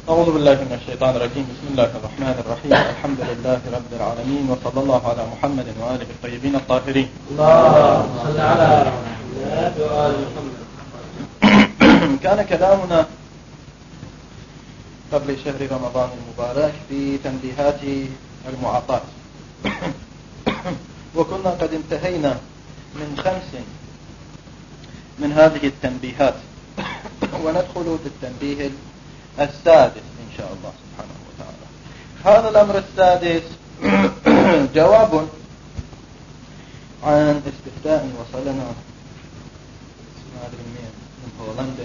أعوذ بالله من الشيطان الرجيم. بسم الله الرحمن الرحيم. الحمد لله رب العالمين، وصلى الله على محمد وآله الطيبين الطاهرين. اللهم صل على محمد وآل محمد. كان كلامنا قبل شهر رمضان المبارك في تنبيهات المعاطاة، وكنا قد انتهينا من 5 من هذه التنبيهات، وندخل في التنبيه السادس إن شاء الله سبحانه وتعالى. هذا الأمر السادس جواب عن استفتاء وصلنا من هولندا،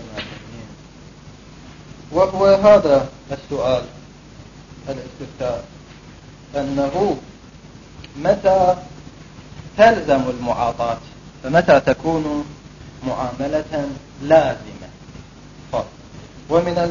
وهو هذا السؤال الاستفتاء: أنه متى تلزم المعاطاة، فمتى تكون معاملة لازمة؟ ومن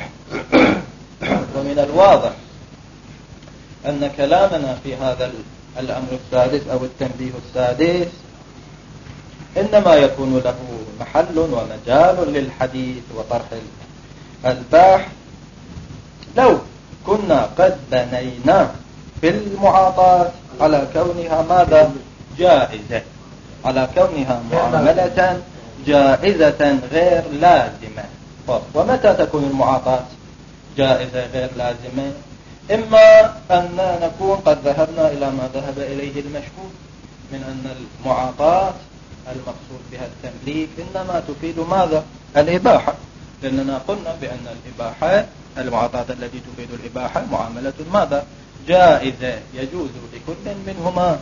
الواضح أن كلامنا في هذا الأمر السادس أو التنبيه السادس إنما يكون له محل ومجال للحديث وطرح الباحث لو كنا قد بنينا في المعاطاة على كونها ماذا؟ جائزة، على كونها معاملة جائزة غير لازمة. ومتى تكون المعاطاة جائزة غير لازمة؟ إما أن نكون قد ذهبنا إلى ما ذهب إليه المشهور من أن المعاطاة المقصود بها التمليك إنما تفيد ماذا؟ الإباحة، لأننا قلنا بأن الإباحة، المعاطاة التي تفيد الإباحة معاملة ماذا؟ جائزة، يجوز لكل منهما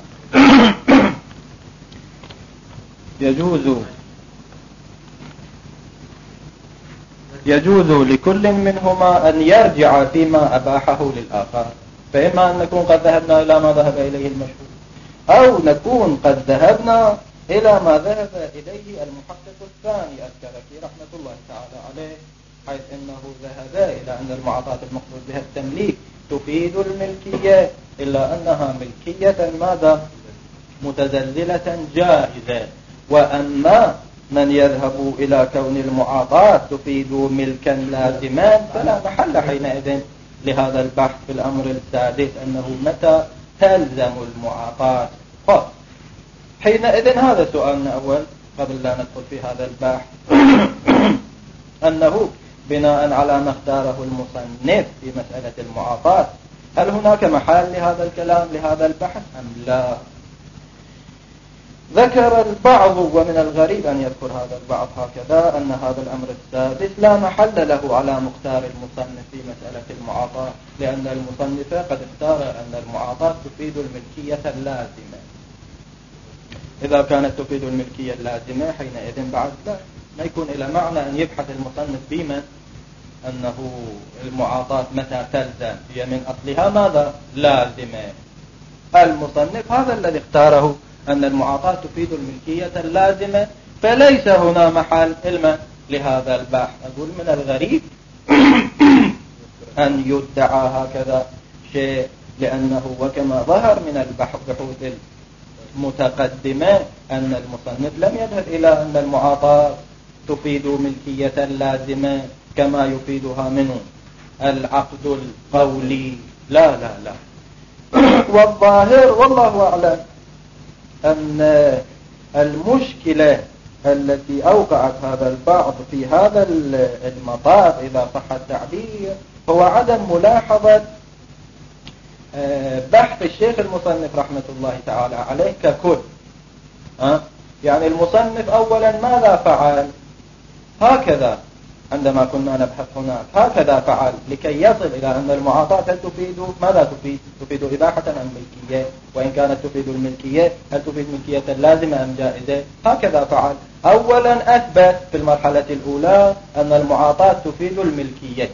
يجوز لكل منهما أن يرجع فيما أباحه للآخر. فإما أن نكون قد ذهبنا إلى ما ذهب إليه المشهور، أو نكون قد ذهبنا إلى ما ذهب إليه المحقق الثاني الكركي رحمة الله تعالى عليه، حيث إنه ذهب إلى أن المعاطاة المقصود بها التمليك تفيد الملكية، إلا أنها ملكية ماذا؟ متزلزلة جائزة. وأما من يذهب إلى كون المعاطاة تفيد ملكا لازما فلا محل حينئذ لهذا البحث في الأمر السادس، أنه متى تلزم المعاطاة. حينئذ هذا سؤالنا أول قبل لا ندخل في هذا البحث، أنه بناء على ما اختاره المصنف في مسألة المعاطاة، هل هناك محل لهذا الكلام لهذا البحث أم لا؟ ذكر البعض، ومن الغريب أن يذكر هذا البعض هكذا، أن هذا الأمر السادس لا محل له على مختار المصنف في مسألة المعاطاة، لأن المصنف قد اختار أن المعاطاة تفيد الملكية اللازمة. إذا كانت تفيد الملكية اللازمة حينئذ بعد ما يكون إلى معنى أن يبحث المصنف بما أنه المعاطاة متى تلزم، هي من أصلها ماذا؟ لازمة. المصنف هذا الذي اختاره أن المعاطاة تفيد الملكية اللازمة، فليس هنا محل علما لهذا البحث. أقول من الغريب أن يدعى هكذا شيء، لأنه وكما ظهر من البحوث المتقدمة أن المصنف لم يذهب إلى أن المعاطاة تفيد ملكية لازمة كما يفيدها منه العقد القولي. لا لا لا. والظاهر والله أعلم أن المشكلة التي أوقعت هذا البعض في هذا المطاف إذا صح التعبير هو عدم ملاحظة بحث الشيخ المصنف رحمة الله تعالى عليه ككل. يعني المصنف أولا ماذا فعل؟ هكذا عندما كنا نبحث هناك هكذا فعل لكي يصل إلى أن المعاطاة هل تفيد ماذا تفيد؟ تفيد إباحة أم ملكية؟ وإن كانت تفيد الملكية هل تفيد ملكية لازمة أم جائزة؟ هكذا فعل. أولا أثبت في المرحلة الأولى أن المعاطاة تفيد الملكية،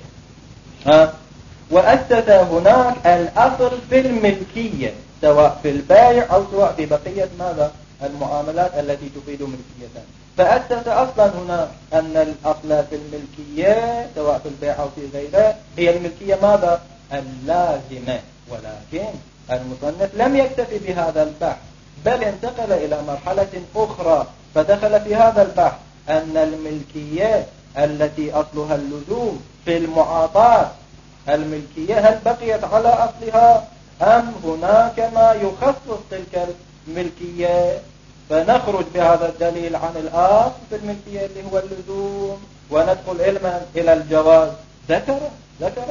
وأسس هناك الأصل في الملكية سواء في البائع أو سواء في بقية ماذا؟ المعاملات التي تفيد ملكية. فأسس أصلا هنا أن الأصل في الملكية سواء في البيع أو في غيره هي الملكية ماذا؟ اللازمة. ولكن المصنف لم يكتفي بهذا البحث، بل انتقل إلى مرحلة أخرى فدخل في هذا البحث أن الملكية التي أصلها اللزوم في المعاطاة الملكية هل بقيت على أصلها أم هناك ما يخصص تلك الملكية؟ فنخرج بهذا الدليل عن الأصل في الملكية اللي هو اللزوم وندخل إلى الجواز. ذكر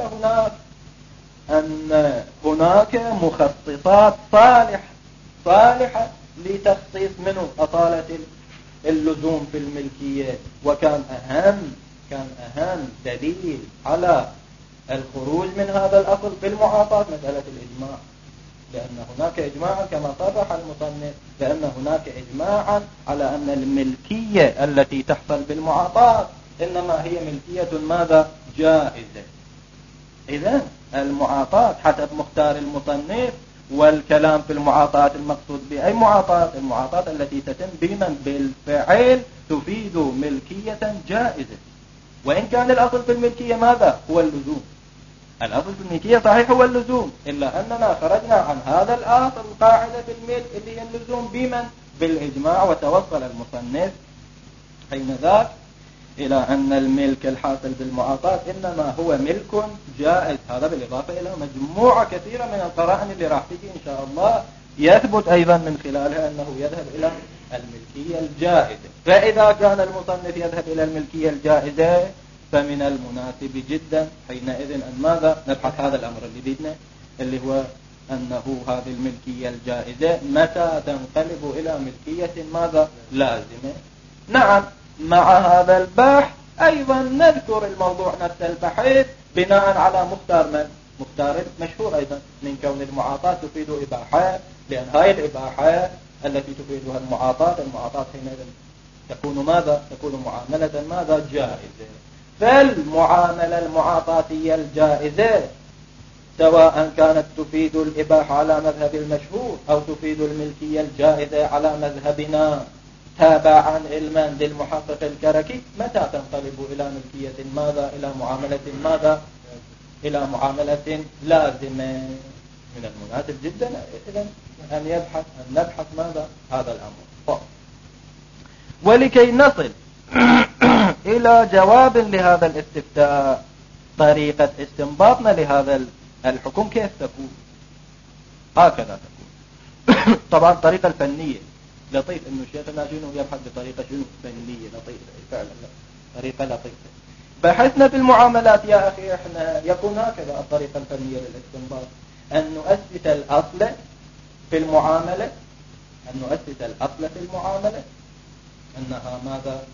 هناك مخصصات صالحة لتخصيص منه أطالة اللزوم في الملكية. وكان أهم دليل على الخروج من هذا الأصل في المعاطاة مسألة الإجماع، لأن هناك إجماعا كما صرح المصنف لأن هناك إجماعا على أن الملكية التي تحصل بالمعاطاة إنما هي ملكية ماذا؟ جائزة. إذن المعاطاة حسب مختار المصنف، والكلام في المعاطاة المقصود بأي معاطاة؟ المعاطاة التي تتم بمن بالفعل تفيد ملكية جائزة، وإن كان الأصل في الملكية ماذا؟ هو اللزوم. الأصل في الملكية صحيح هو اللزوم، إلا أننا خرجنا عن هذا الأصل القاعدة في الملك اللي هي اللزوم بمن؟ بالإجماع. وتوصل المصنف حين ذاك إلى أن الملك الحاصل بالمعاطاة إنما هو ملك جائز. هذا بالإضافة إلى مجموعة كثيرة من القرائن اللي راح تجي إن شاء الله يثبت أيضا من خلالها أنه يذهب إلى الملكية الجائزة. فإذا كان المصنف يذهب إلى الملكية الجائزة فمن المناسب جدا حينئذ أن ماذا؟ نبحث هذا الأمر اللي بدنا اللي هو أنه هذه الملكية الجائزة متى تنقلب إلى ملكية ماذا؟ لازمة. نعم، مع هذا البحث أيضا نذكر الموضوع نفس البحث بناء على مختار من؟ مختار مشهور أيضا من كون المعاطاة تفيد إباحة، لأن هاي الإباحة التي تفيدها المعاطاة حينئذ تكون ماذا؟ تكون معاملة ماذا؟ جائزة. فالمعاملة المعاطاتية الجائزة سواء كانت تفيد الإباحة على مذهب المشهور أو تفيد الملكية الجائزة على مذهبنا تابعا علما للمحقق الكركي، متى تنقلب إلى ملكية ماذا؟ إلى معاملة ماذا؟ إلى معاملة لازمة. من المناسب جدا إذن أن نبحث ماذا؟ هذا الأمر. ولكي نصل إلى جواب لهذا الاستفتاء، طريقة استنباطنا لهذا الحكم كيف تكون؟ هكذا تكون. طبعا الطريقة الفنية لطيف إنه شيخنا شنو يبحث بطريقة شنو فنية لطيفة، فعلا طريقة لطيفة. بحثنا في المعاملات يا أخي إحنا يكون هكذا الطريقة الفنية للاستنباط، أن نؤسس الأصل في المعاملة، أنها ماذا؟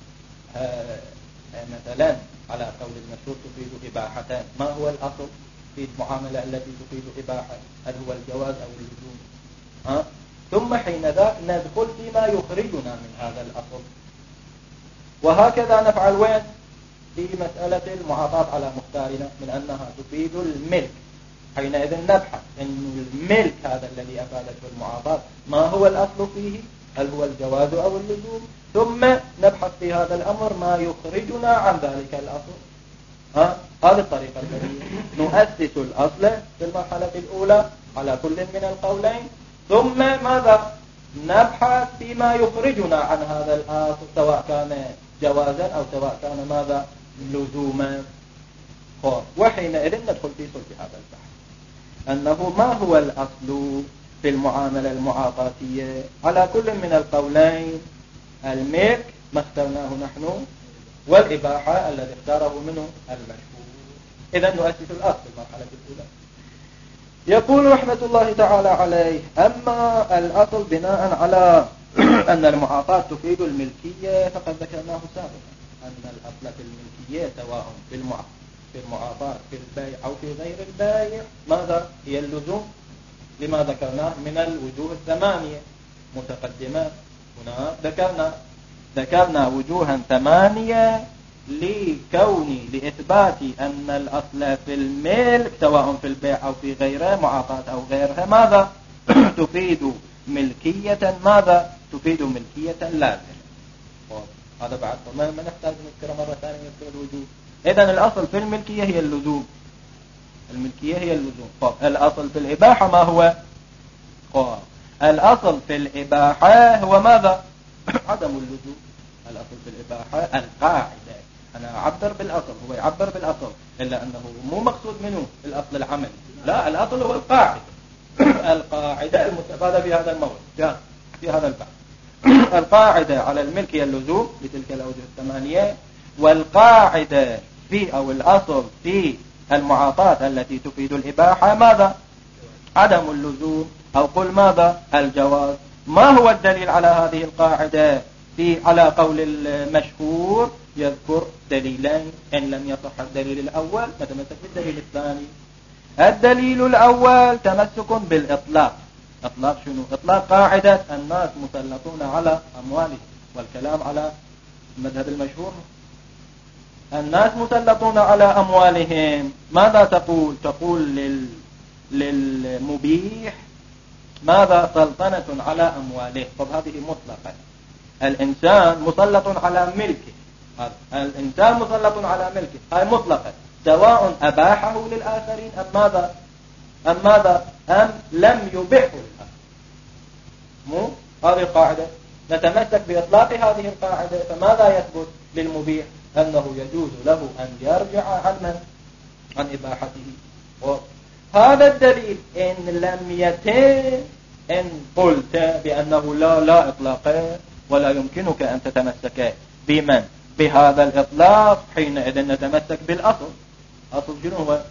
مثلا على قول المشهور تفيد إباحتان. ما هو الأصل في المعاملة التي تفيد إباحة؟ هل هو الجواز أو اللزوم؟ ثم حين ذاك ندخل فيما يخرجنا من هذا الأصل. وهكذا نفعل وين؟ في مسألة المعاطاة على مختارنا من أنها تفيد الملك. حينئذ نبحث أن الملك هذا الذي أفادته المعاطاة ما هو الأصل فيه؟ هل هو الجواز أو اللزوم؟ ثم نبحث في هذا الأمر ما يخرجنا عن ذلك الأصل. هذه الطريقة التي نؤسس الأصل في المرحلة الأولى على كل من القولين، ثم ماذا؟ نبحث فيما يخرجنا عن هذا الأصل سواء كان جوازا أو سواء كان ماذا؟ لزوما. وحينئذ ندخل في صلب هذا البحث أنه ما هو الأصل في المعاملة المعاطاتية على كل من القولين، الملك ما اخترناه نحن والإباحة الذي اختاره منه المشهور. إذا نؤسس الأصل في المرحلة الأولى. يقول رحمة الله تعالى عليه: أما الأصل بناء على أن المعاطاة تفيد الملكية فقد ذكرناه سابقا أن الأصل في الملكية سواء في المعاطاة في البيع أو في غير البيع ماذا؟ هي اللزوم، لما ذكرناه من الوجوه الثمانية متقدمة. هنا ذكرنا وجوها ثمانية لإثبات أن الأصل في الملك سواء في البيع أو في غيره معاطاة أو غيرها ماذا؟ تفيد ملكية ماذا؟ تفيد ملكية لازمة. هذا بعد ما نحتاج نذكر مرة ثانية نذكر الوجوه. إذن الأصل في الملكية هي اللزوم، الأصل في الإباحة ما هو؟ الأصل في الإباحة هو ماذا؟ عدم اللزوم. الأصل في الإباحة القاعدة أنا أعبر بالأصل، هو يعبر بالأصل، إلا أنه مو مقصود منه الأصل العملي، لا، الأصل هو القاعدة. القاعدة المستفادة في هذا الموضوع جاء في هذا البحث. القاعدة على الملكية اللزوم بتلك الأوجه الثمانية، والقاعدة في أو الأصل في المعاطاة التي تفيد الإباحة ماذا؟ عدم اللزوم، أو قل ماذا؟ الجواز. ما هو الدليل على هذه القاعدة على قول المشهور؟ يذكر دليلين، إن لم يصح الدليل الأول فتمسك بالدليل الثاني. الدليل الأول تمسك بالإطلاق. إطلاق شنو؟ إطلاق قاعدة الناس مسلطون على أموالهم، والكلام على المذهب المشهور. الناس مسلطون على أموالهم، ماذا تقول؟ تقول للمبيح ماذا؟ سلطنة على أمواله. طب هذه مطلقة. الإنسان مسلط على ملكه، الإنسان مسلط على ملكه، هاي مطلقة، سواء أباحه للآخرين أم ماذا؟ أم لم يبحه للآخرين. مو هذه القاعدة، نتمسك بإطلاق هذه القاعدة. فماذا يثبت للمبيح؟ أنه يجوز له أن يرجع عن إباحته. هذا الدليل إن لم يتم، إن قلت بأنه لا إطلاق ولا يمكنك أن تتمسك بهذا الإطلاق، حينئذ نتمسك بالأصل. أصل شنو هو؟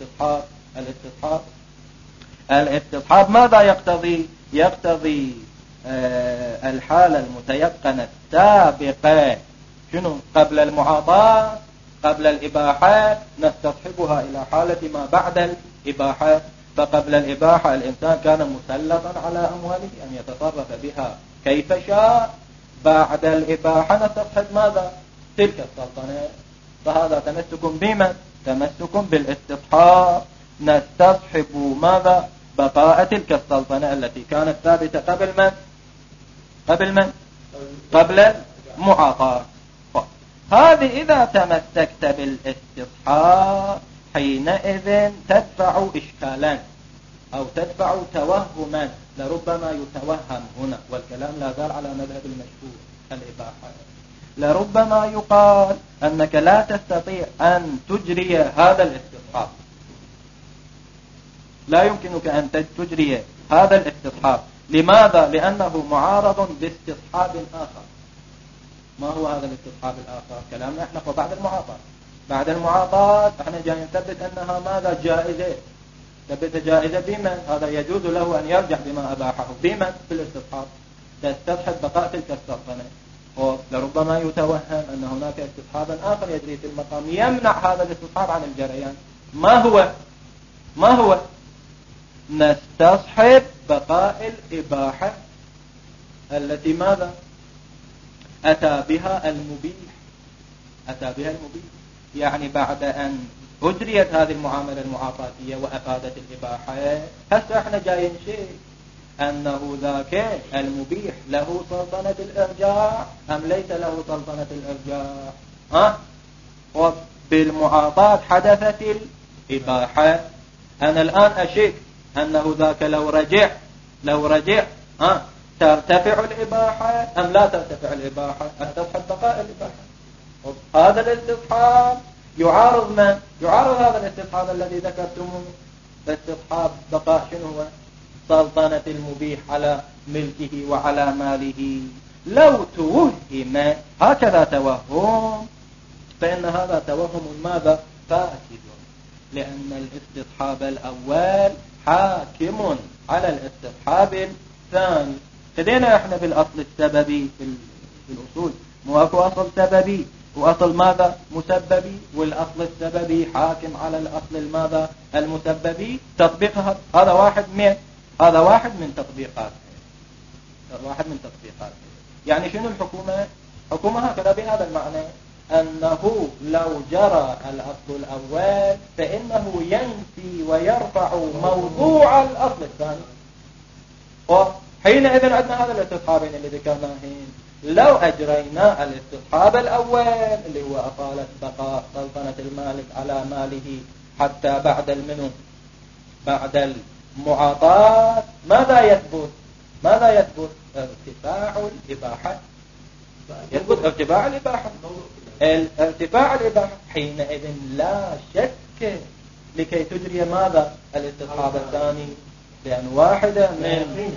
الاستصحاب ماذا يقتضي؟ يقتضي الحالة المتيقنة السابقة، شنو؟ قبل المعاطاة، قبل الإباحة، نستصحبها إلى حالة ما بعد الإباحة. فقبل الإباحة الإنسان كان مسلطا على أمواله أن يتصرف بها كيف شاء. بعد الإباحة نستصحب ماذا؟ تلك السلطنة. فهذا تمسك بمن؟ تمسك بالاستصحاب. نستصحب ماذا؟ بقاء تلك السلطنة التي كانت ثابتة قبل المعاطاة. هذه إذا تمسكت بالاستصحاب حينئذ تدفع إشكالا أو تدفع توهما لربما يتوهم هنا، والكلام لا زال على مذهب المشهور الإباحة. لربما يقال أنك لا تستطيع أن تجري هذا الاستصحاب، لا يمكنك أن تجري هذا الاستصحاب. لماذا؟ لأنه معارض باستصحاب آخر. ما هو هذا الاستصحاب الآخر؟ كلامنا احنا بعد المعاطاة. بعد المعاطاة احنا جاي نثبت أنها ماذا؟ جائزة. ثبت جائزة بمن؟ هذا يجوز له أن يرجع بما أباحه بمن؟ في الاستصحاب. تستصحب بقاء تلك السلطنة. لربما يتوهم أن هناك استصحابا آخر يجري في المقام يمنع هذا الاستصحاب عن الجريان. ما هو؟ نستصحب بقاء الإباحة التي ماذا؟ أتى بها المبيح. يعني بعد أن أجريت هذه المعاملة المعاطاتية وأفادت الإباحة، هسه احنا جايين شيء أنه ذاك المبيح له سلطنة الإرجاع أم ليس له سلطنة الإرجاع؟ وبالمعاطاة حدثت الإباحة. أنا الآن أشك أنه ذاك لو رجع ترتفع الإباحة أم لا ترتفع الإباحة؟ استصحب بقاء الإباحة. هذا الاستصحاب يعارض من؟ يعارض هذا الاستصحاب الذي ذكرتموه، استصحاب بقاء شنو هو؟ سلطنة المبيح على ملكه وعلى ماله. لو توهم هكذا توهم فإن هذا توهم ماذا؟ فاسد، لأن الاستصحاب الأول حاكم على الاستصحاب الثاني. خذينا احنا بالأصل السببي في الأصول، مو أصل سببي وأصل ماذا؟ مسببي، والأصل السببي حاكم على الأصل الماذا؟ المسببي. تطبيقها هذا واحد من تطبيقات. يعني شنو الحكومة؟ حكومة هكذا بهذا المعنى، أنه لو جرى الأصل الأول فإنه ينفي ويرفع موضوع الأصل الثاني. وحينئذ عندنا هذا الاستصحابين اللي ذكرناهين. لو أجرينا الاستصحاب الأول اللي هو أقالة بقاء سلطنة المالك على ماله حتى بعد المعاطاة، ماذا يثبت؟ ارتفاع الإباحة. يثبت ارتفاع الإباحة. ارتفاع الإباحة حينئذ لا شك لكي تجري ماذا الاستصحاب الثاني، لأن واحدة من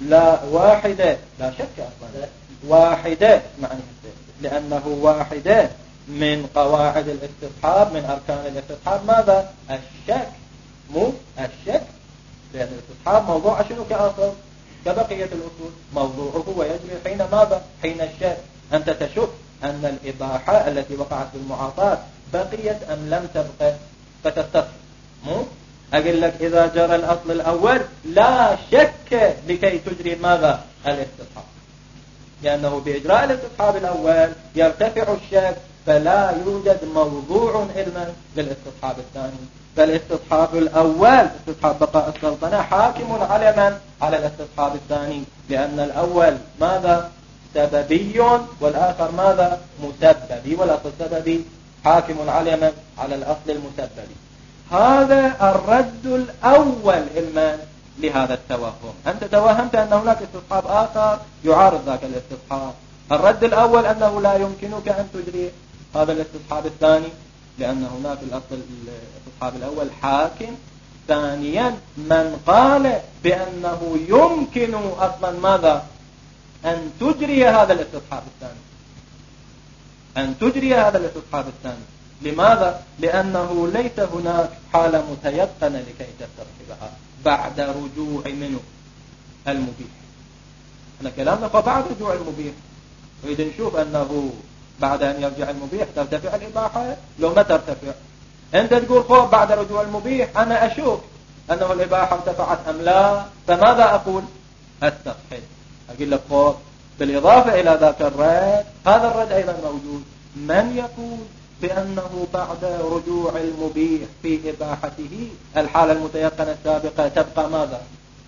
لا شك أصلا واحدة معنى لأنه واحدة من قواعد الاستصحاب من أركان الاستصحاب ماذا الشك، مو الشك، لأن الاستصحاب موضوع شنو كأصل كبقية الأصول موضوعه ويجري حين ماذا حين الشك. أنت تشك أن الإباحة التي وقعت بالمعاطاة بقيت أم لم تبقى فتستصحب، مو أقول لك إذا جرى الأصل الأول لا شك لكي تجري ماذا الاستصحاب، لأنه بإجراء الاستصحاب الأول يرتفع الشك فلا يوجد موضوع علما للاستصحاب الثاني. فالاستصحاب الأول استصحاب بقاء السلطنة حاكم على من؟ على الاستصحاب الثاني، لأن الأول ماذا سببي والآخر ماذا مسببي، والأصل السببي حاكم على من؟ على الأصل المسببي. هذا الرد الأول علما لهذا التوهم. أنت توهمت أن هناك استصحاب آخر يعارض ذاك الاستصحاب. الرد الأول أنه لا يمكنك أن تجري هذا الاستصحاب الثاني لأن هناك الأصل الاستصحاب الأول حاكم. ثانيا من قال بأنه يمكن أصلا ماذا أن تجري هذا الاستصحاب الثاني، أن تجري هذا الاستصحاب الثاني. لماذا؟ لأنه ليس هناك حالة متيقنة لكي تستصحبها بعد رجوع منه المبيح. أنا كلامنا بعد رجوع المبيح، وإذا نشوف أنه بعد أن يرجع المبيح ترتفع الإباحة لو ما ترتفع. أنت تقول خوف بعد رجوع المبيح، أنا أشوف أنه الإباحة ارتفعت أم لا، فماذا أقول؟ أستصحب. أقول لك خوف. بالإضافة إلى ذاك الرد، هذا الرد أيضا موجود. من يقول بأنه بعد رجوع المبيح في إباحته الحالة المتيقنة السابقة تبقى ماذا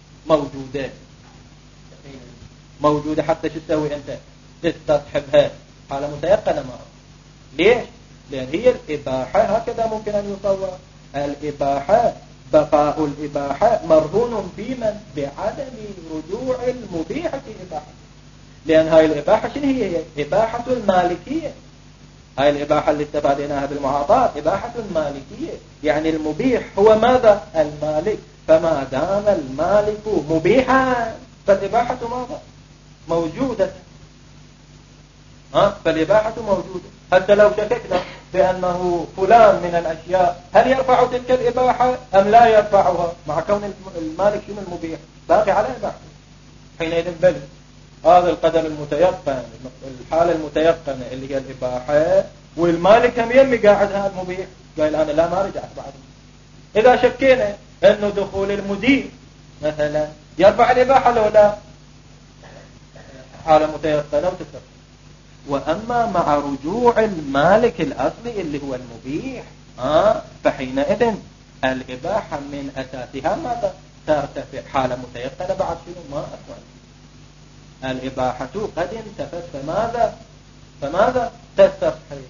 موجودة حتى شو تسوي أنت تستصحبها حالة متيقنة معه. ليش؟ لأن هي الإباحة هكذا ممكن أن يصور الإباحة، بقاء الإباحة مرهون في من؟ بعدم رجوع المبيح في إباحة. لأن هاي الإباحة شنو هي؟ إباحة المالكية. هاي الإباحة اللي استفاديناها بالمعاطاة إباحة مالكية، يعني المبيح هو ماذا؟ المالك. فما دام المالك مبيحا فالإباحة ماذا؟ موجودة. فالإباحة موجودة. حتى لو شككنا بأنه فلان من الأشياء هل يرفع تلك الإباحة أم لا يرفعها، مع كون المالك شنو المبيح باقي على إباحته، حينئذ بل هذا القدر المتيقن الحالة المتيقنة اللي هي الإباحة، والمالك هم يمي قاعد هذا مبيح قال أنا لا ما رجعت بعد. إذا شكينا أنه دخول المدير مثلا يرفع الإباحة لو لا، حالة متيقنة وتتفق. وأما مع رجوع المالك الأصلي اللي هو المبيح فحينئذ الإباحة من أساسها ماذا؟ ترتفع حالة متيقنة بعد شنو ما أصلا الإباحة قد انتفت فماذا تستصحب.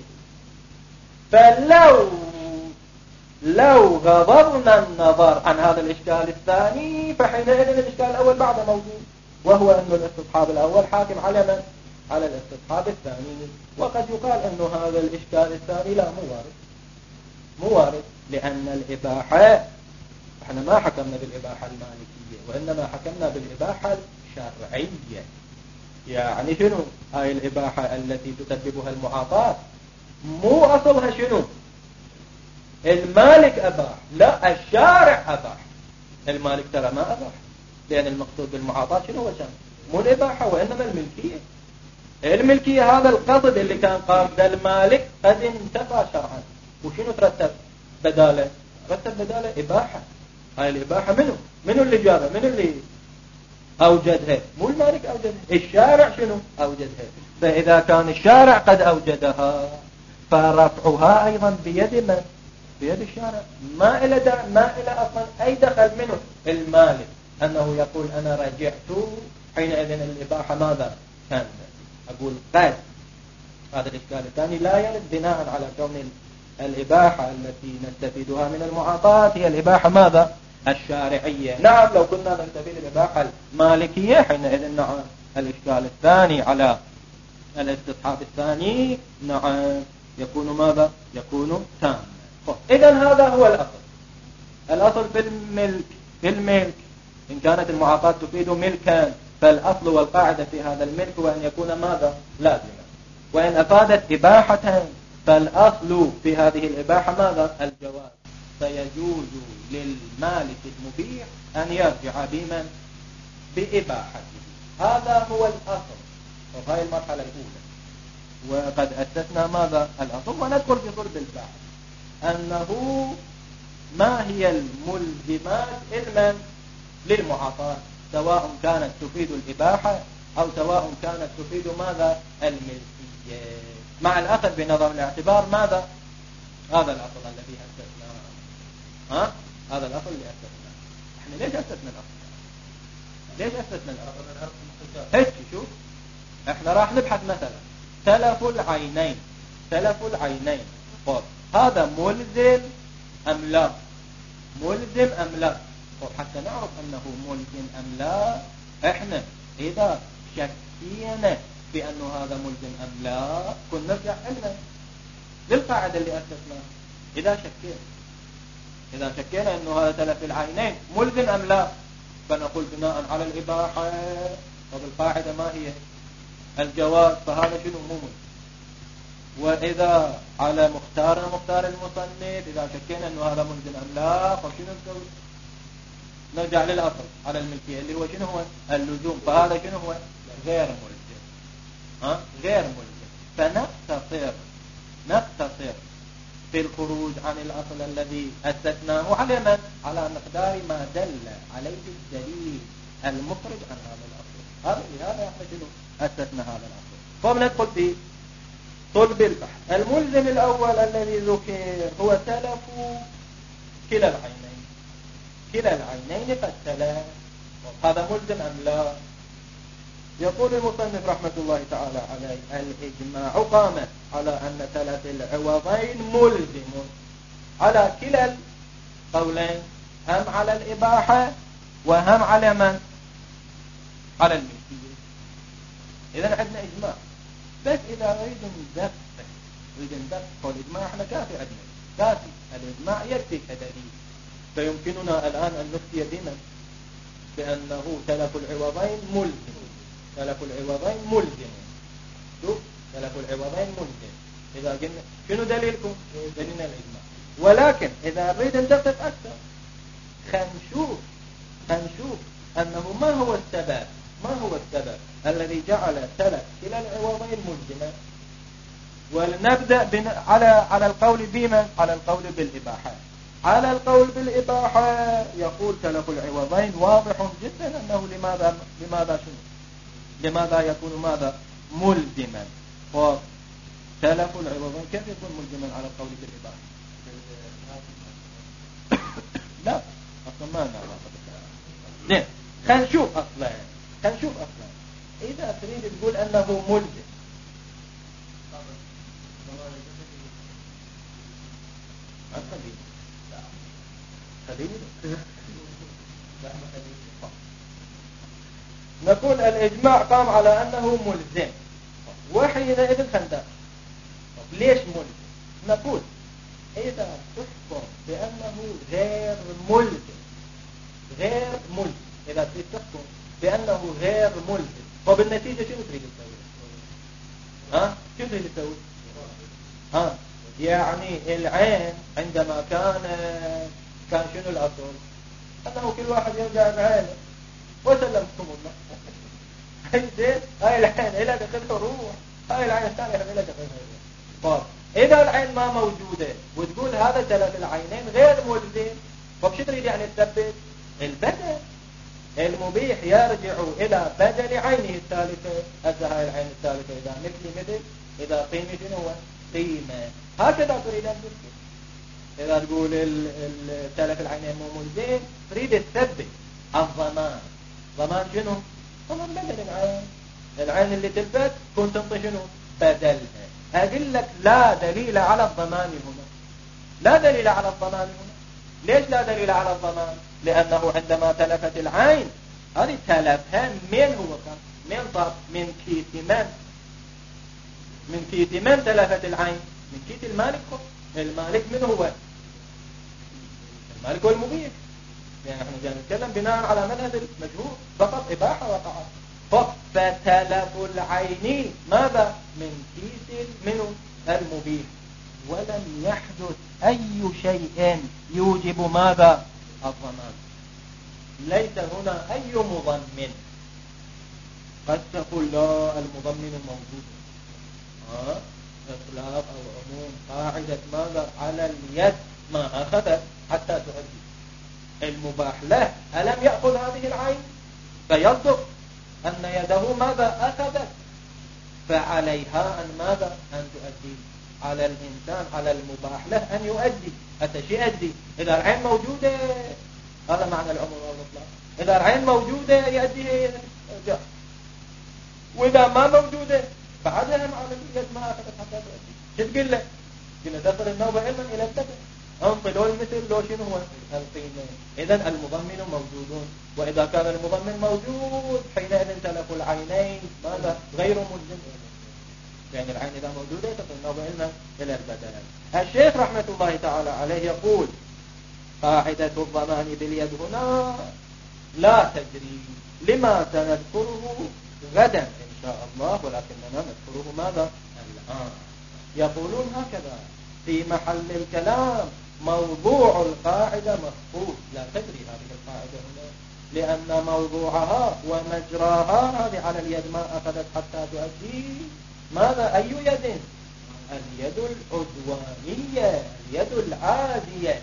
لو غضرنا النظر عن هذا الإشكال الثاني فحينئذ الإشكال الأول بعد موجود، وهو أن الاستصحاب الأول حاكم على من؟ على الاستصحاب الثاني. وقد يقال أن هذا الإشكال الثاني لا مو وارد، لأن الإباحة احنا ما حكمنا بالإباحة المالكية وإنما حكمنا بالإباحة الشرعية. يعني شنو هاي الإباحة التي تسببها المعاطاة؟ مو أصلها شنو المالك أباح، لا الشارع أباح. المالك ترى ما أباح، لأن المقصود بالمعاطاة شنو هو مو الإباحة وإنما الملكية. هذا القصد اللي كان قاصد المالك قد انتفى شرعا. وشنو ترتب بداله؟ ترتب بداله إباحة. هاي الإباحة منو اللي جابها؟ منو اللي أوجدها؟ مو المالك أوجدها، الشارع شنو أوجدها. فإذا كان الشارع قد أوجدها فرفعها أيضا بيد من؟ بيد الشارع. ما إلى أصلا أي دخل منه المالك أنه يقول أنا رجعت حينئذ الإباحة ماذا كانت. أقول قد هذا الإشكال الثاني لا يرد بناء على كون الإباحة التي نستفيدها من المعاطاة هي الإباحة ماذا؟ الشارعية. نعم لو كنا نستفيد الإباحة المالكية حينئذ نعم الإشكال الثاني على الاستصحاب الثاني نعم يكون ماذا؟ يكون تام. إذن هذا هو الأصل. الأصل في الملك إن كانت المعاطاة تفيد ملكا، فالأصل والقاعدة في هذا الملك هو أن يكون ماذا؟ لازما. وإن أفادت إباحة فالأصل في هذه الإباحة ماذا؟ الجواز. فيجوز للمالك المبيح أن يرجع بمن؟ بإباحته. هذا هو الأصل. وهي المرحلة الأولى. وقد أسسنا ماذا؟ الأصل. وندخل في صلب البحث أنه ما هي الملزمات علما للمعاطاة، سواء كانت تفيد الإباحة أو سواء كانت تفيد ماذا؟ الملكية، مع الأخذ بنظر الاعتبار ماذا؟ هذا الأصل الذي أسسناه. هذا الأصل اللي أسسناه. احنا ليش أسسنا الأصل؟ ليش أسسنا الأصل؟ هيك شوف، احنا راح نبحث مثلا تلف العينين. تلف العينين هذا ملزم أم لا؟ ملزم أم لا؟ حتى نعرف أنه ملزم أم لا، احنا إذا شكينا بأنه هذا ملزم أم لا كنا نرجع لنا للقاعدة اللي أسسناها. إذا شكينا أنه هذا تلف العينين ملزم أم لا، فنقول بناء على الإباحة وبالقاعدة ما هي؟ الجواز. فهذا شنو؟ ممكن. وإذا على مختار المصنف إذا شكينا أنه هذا ملزم أم لا فشنو نسوي؟ نرجع للأصل على الملكية اللي هو شنو هو؟ اللزوم. فهذا شنو هو؟ غير ملزم. غير ملزم. فنقتصر في الخروج عن الأصل الذي أسسناه على من؟ على مقدار ما دل عليه الدليل المخرج عن هذا الأصل. لهذا احنا شنو؟ أسسنا هذا الأصل. فبندخل في صلب البحث. الملزم الأول الذي ذكر هو تلف كلا العينين. كلا العينين قد تلف. هذا ملزم أم لا؟ يقول المصنف رحمة الله تعالى عليه: الإجماع قام على أن تلف العوضين ملزم على كلا القولين، هم على الإباحة وهم على من؟ على الملكية. إذن عندنا إجماع. بس إذا نريد ندقق والإجماع احنا كافي عندنا، كافي الإجماع يكفي كدليل. فيمكننا الآن أن نفتي بمن؟ بأنه تلف العوضين ملزم. تلف العوضين ملزم. شوف، تلف العوضين ملزم. إذا قلنا شنو دليلكم؟ دليلنا الإجماع. ولكن إذا نريد ندقق أكثر خنشوف أنه ما هو السبب الذي جعل تلف كلا العوضين ملزما. ولنبدأ على القول بما؟ على القول بالإباحة. على القول بالإباحة يقول تلف العوضين واضح جدا أنه لماذا يكون ماذا؟ ملزما. تلف العوضين كيف يكون ملزما على القول بالإباحة؟ لا أصلا ما نعرف. خنشوف أصلا إذا تريد تقول أنه ملزم نقول الإجماع قام على أنه ملزم، وحينئذ خندق. ليش ملزم؟ نقول إذا تحكم بأنه غير ملزم إذا تريد تحكم بأنه غير ملزم، فبالنتيجة شنو تريد تسوي؟ شنو تريد تسوي؟ يعني العين عندما كان شنو الأصل؟ أنه كل واحد يرجع بعينه وسلمتم الله. هاي العين إلا دخلها روح، هاي العين الثانية إلا دخلها روح. إذا العين ما موجودة وتقول هذا تلف العينين غير ملزم، فبشو تريد يعني تثبت؟ البدل. المبيح يرجع إلى بدل عينه الثالثة. هاي العين الثالثة إذا مثل إذا قيمة شنو هو؟ قيمة. هكذا تريد أن تثبت. إذا تقول تلف العينين مو ملزم تريد تثبت الضمان. ضمان شنو؟ ضمان بدل العين اللي تلفت كنت تنطي شنو؟ بدلها. أقول لك لا دليل على الضمان هنا. لا دليل على الضمان هنا. ليش لا دليل على الضمان؟ لأنه عندما تلفت العين هذه تلفها من هو كان؟ من كيس من تلفت العين من كيس المالك. المالك من هو؟ المالك هو المبيح. يعني احنا جاي نتكلم بناء على مذهب المجهول فقط إباحة وقعت. فتلف العين ماذا؟ من كيس منه المبيح، ولم يحدث أي شيء يوجب ماذا؟ الضمان. ليس هنا أي مضمن. قد تقول لا المضمن موجود، إطلاق أو عموم قاعدة ماذا؟ على اليد ما أخذت حتى تؤدي. المباح له ألم يأخذ هذه العين؟ فيصدق أن يده ماذا؟ أخذت، فعليها أن ماذا؟ أن تؤدي. على الإنسان، على المباح له أن يؤدي. أتشي أدي إذا العين موجودة، هذا معنى العموم والإطلاق. إذا العين موجودة يؤدي جاء، وإذا ما موجودة بعدها على اليد ما أخذت حتى تؤدي. شو تقول له؟ قلنا تصل النوبة علما إلى التبع انطلوا المثل لو شنو هو القيمة. إذن المضمن موجودون، وإذا كان المضمن موجود حينئذ تلف العينين ماذا؟ غير ملزم، يعني العين إذا موجودة تصل النوبة علما إلى البدل. الشيخ رحمة الله تعالى عليه يقول قاعدة الضمان باليد هنا لا تجري لما سنذكره غدا إن شاء الله، ولكننا نذكره ماذا؟ الآن. يقولون هكذا في محل الكلام موضوع القاعدة مفقود، لا تجري هذه القاعدة هنا، لأن موضوعها ومجراها هذه على اليد ما أخذت حتى تؤدي ماذا؟ أي يد؟ اليد العدوانية، اليد العادية،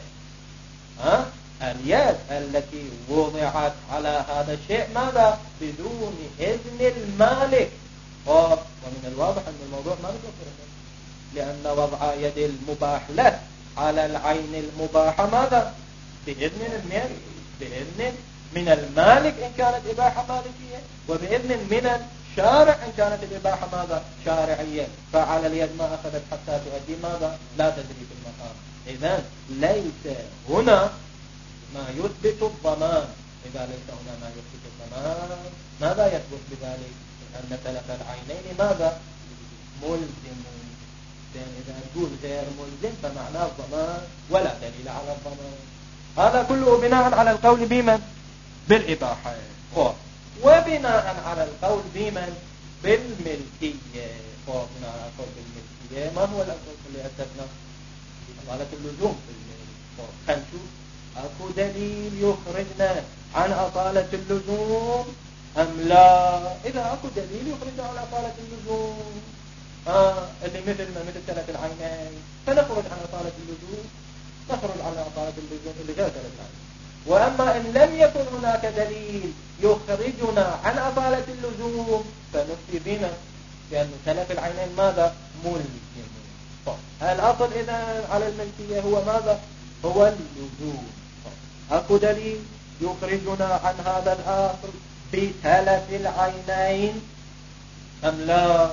اليد التي وضعت على هذا الشيء ماذا؟ بدون إذن المالك. ومن الواضح أن الموضوع ما نذكر، لأن وضع يد المباح له على العين المباحة ماذا؟ بإذن المالك، بإذن من المالك إن كانت إباحة مالكية، وبإذن من الشارع إن كانت الإباحة ماذا؟ شارعية. فعلى اليد ما أخذت حتى تؤدي ماذا؟ لا تدري في المقام. إذن ليس هنا ما يثبت الضمان. إذا ليس هنا ما يثبت الضمان ماذا يثبت بذلك؟ أن تلف العينين ماذا؟ ملزم. إذا نقول غير ملزم فمعناه الضمان ولا دليل على الضمان. هذا كله بناء على القول بمن؟ بالإباحة. وبناء على القول بمن؟ بالملكية. بناء على القول بالملكية ما هو الأساس اللي أثبتنا؟ أصالة اللزوم في الملك. خلينا نشوف أكو دليل يخرجنا عن أصالة اللزوم أم لا؟ إذا أكو دليل يخرجنا عن أصالة اللزوم اللي مثل تلف العينين فنخرج عن أصالة اللزوم، نخرج عن أصالة اللزوم اللي جاء تلف العينين. وأما إن لم يكن هناك دليل يخرجنا عن أصالة اللزوم فنفتي بنا لأن تلف العينين ماذا؟ ملزم. الأصل إذا على الملكية هو ماذا؟ هو اللزوم. أكو دليل يخرجنا عن هذا الأصل بتلف العينين أم لا؟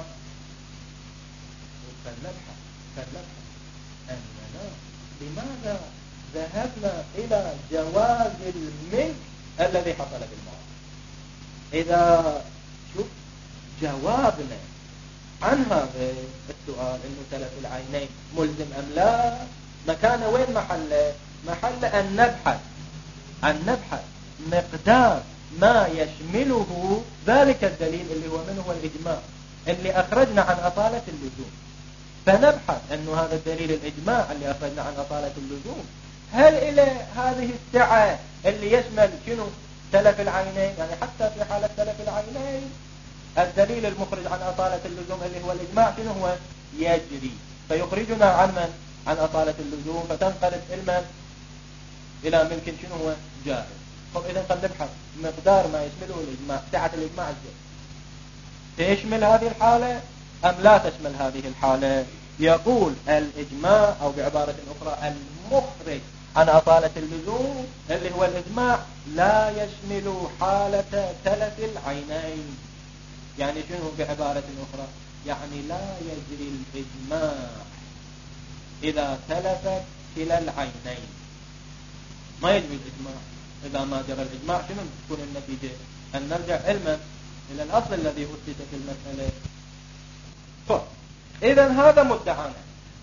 فلنبحث أننا لماذا ذهبنا إلى جواز الملك الذي حصل بالمعاصي. إذا شوف جوابنا عن هذا السؤال إنه تلف العينين ملزم أم لا، مكان وين محل أن نبحث مقدار ما يشمله ذلك الدليل اللي هو منه هو الإجماع اللي أخرجنا عن أصالة اللزوم. فنبحث أنه هذا الدليل الإجماع اللي أخرجنا عن أصالة اللزوم هل إلى هذه السعة اللي يشمل شنو؟ تلف العينين. يعني حتى في حالة تلف العينين الدليل المخرج عن أصالة اللزوم اللي هو الإجماع شنو هو؟ يجري. فيخرجنا عن من؟ عن أصالة اللزوم، فتنقلب إلى ملك شنو هو؟ جائز. طب إذا قد نبحث مقدار ما يشمله الإجماع، سعة الإجماع تشمل هذه الحالة أم لا تشمل هذه الحالة؟ يقول الإجماع أو بعبارة أخرى المخرج عن أصالة اللزوم اللي هو الإجماع لا يشمل حالة تلف العينين. يعني شنو بعبارة أخرى؟ يعني لا يجري الإجماع إذا تلفت كلا العينين. ما يجري الإجماع. إذا ما جرى الإجماع شنو تكون النتيجة؟ أن نرجع علما إلى الأصل الذي أثبت في المسألة. إذن هذا مدعانا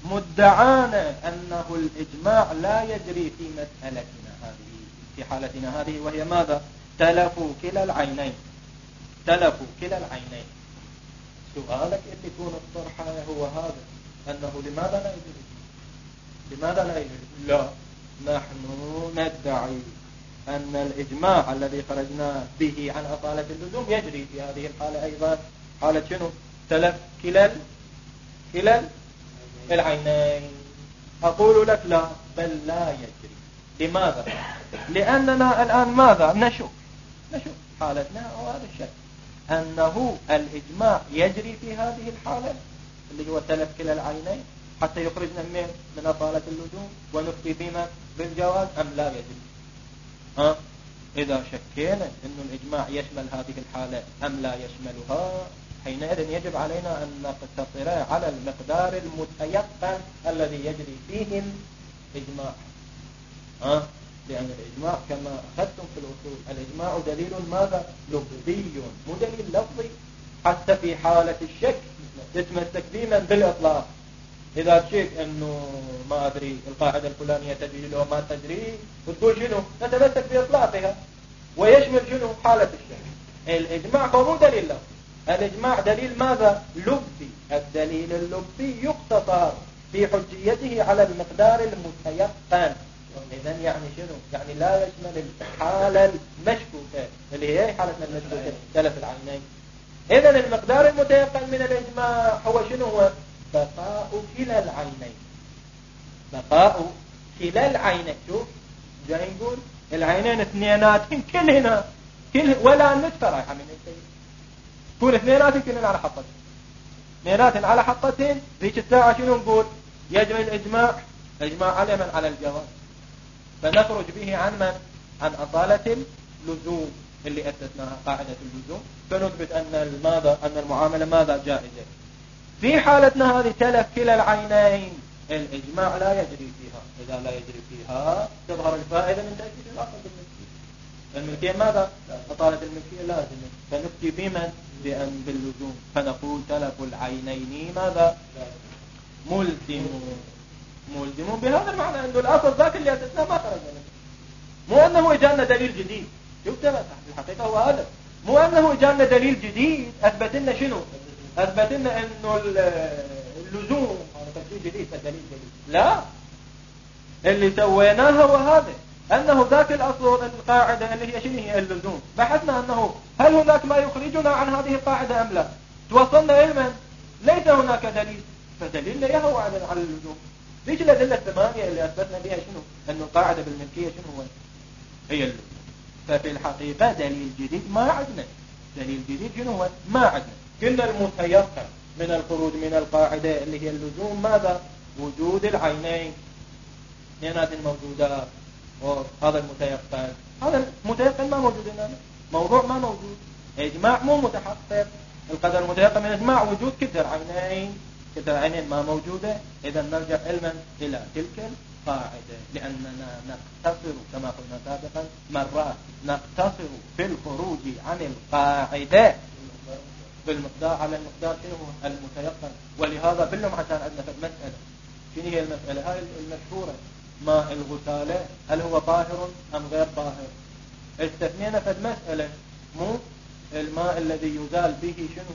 مدعانا أنه الإجماع لا يجري في مسألتنا هذه، في حالتنا هذه، وهي ماذا؟ تلف كلا العينين. تلف كلا العينين. سؤالك إذ يكون الطرح هو هذا، أنه لماذا لا يجري؟ لماذا لا يجري؟ لا، نحن ندعي أن الإجماع الذي خرجنا به عن أصالة اللزوم يجري في هذه الحالة أيضا. حالة شنو؟ تلف كلا العينين. أقول لك لا، بل لا يجري. لماذا؟ لأننا الآن ماذا؟ نشوف حالتنا أو هذا الشيء أنه الإجماع يجري في هذه الحالة اللي هو تلف كلا العينين حتى يخرجنا من أصالة اللزوم ونفتي بما بالجواز، أم لا يجري؟ إذا شكينا أن الإجماع يشمل هذه الحالة أم لا يشملها، حينئذ يجب علينا أن نقتصر على المقدار المتيقن الذي يجري فيه الإجماع. لأن الإجماع كما أخذتم في الأصول، الإجماع دليل ماذا؟ لفظي، مو دليل لفظي. حتى في حالة الشك تتمسك به من بالإطلاق. إذا تشك أنه ما أدري القاعدة الفلانية تدري لو ما تدري، وتقول شنو؟ نتمسك بإطلاقها، ويشمل شنو؟ حالة الشك. الإجماع هو مو دليل لفظي، الإجماع دليل ماذا؟ لفظي. الدليل اللفظي يقتصر في حجيته على المقدار المتيقن. إذن يعني شنو؟ يعني لا يشمل الحالة المشكوكة اللي هي حالتنا المشكوكة تلف العينين. إذن المقدار المتيقن من الإجماع هو شنو؟ هو بقاء كلا العينين. بقاء كلا العينين. شوف جاي نقول العينين اثنيناتهم كلهن ولا نتفرع من الشيء، كل اثنيناتهم كلهن على حقتين، اثنيناتهم على حقتين. ذيك الساعة شنو نقول؟ يجري الإجماع على من؟ على الجواز. فنخرج به عن من؟ عن أصالة اللزوم اللي أسسناها قاعدة اللزوم، فنثبت أن المعاملة ماذا؟ جائزة. في حالتنا هذه تلف كلا العينين، الإجماع لا يجري فيها. إذا لا يجري فيها تظهر الفائدة من تأكيد الأصل بالملكية. الملكية ماذا؟ أصالة الملكية لازمة، فنفتي بمن؟ باللزوم، فنقول تلف العينين ماذا؟ ملزم بهذا المعنى، أنه الأصل ذاك اللي أسسناه ما خرج منه. مو أنه إجانا دليل جديد. شوف ترى الحقيقة هو هذا، مو أنه إجانا دليل جديد أثبت لنا شنو؟ أثبت لنا أنه اللزوم هذا تفسير جديد، فالدليل جديد. لا، اللي سويناه هو هذا، أنه ذاك الأصل القاعدة اللي هي شنو هي اللزوم، بحثنا أنه هل هناك ما يخرجنا عن هذه القاعدة أم لا. توصلنا علما ليس هناك دليل، فدليلنا هو على اللزوم. ليش الأدلة الثمانية اللي أثبتنا بها شنو؟ أنه القاعدة بالملكية شنو هو؟ هي اللزوم. ففي الحقيقة دليل جديد ما عندنا. دليل جديد شنو هو؟ ما عندنا. كنا المتيقن من الخروج من القاعدة اللي هي اللزوم ماذا؟ وجود العينين، اثنينات الموجودات. هذا المتيقن، هذا المتيقن ما موجود هنا، موضوع ما موجود، إجماع مو متحقق. القدر المتيقن من إجماع وجود كثر عينين، كثر عينين ما موجودة. إذا نرجع علما إلى تلك القاعدة، لأننا نقتصر كما قلنا سابقا مرات، نقتصر في الخروج عن القاعدة بالمقدار على المقدار شنو هو؟ المتيقن. ولهذا بلهم عشان عندنا في المسألة شنو هي المسألة هاي المشهورة، ماء الغسالة هل هو طاهر أم غير طاهر؟ استثنينا في المسألة مو الماء الذي يزال به شنو؟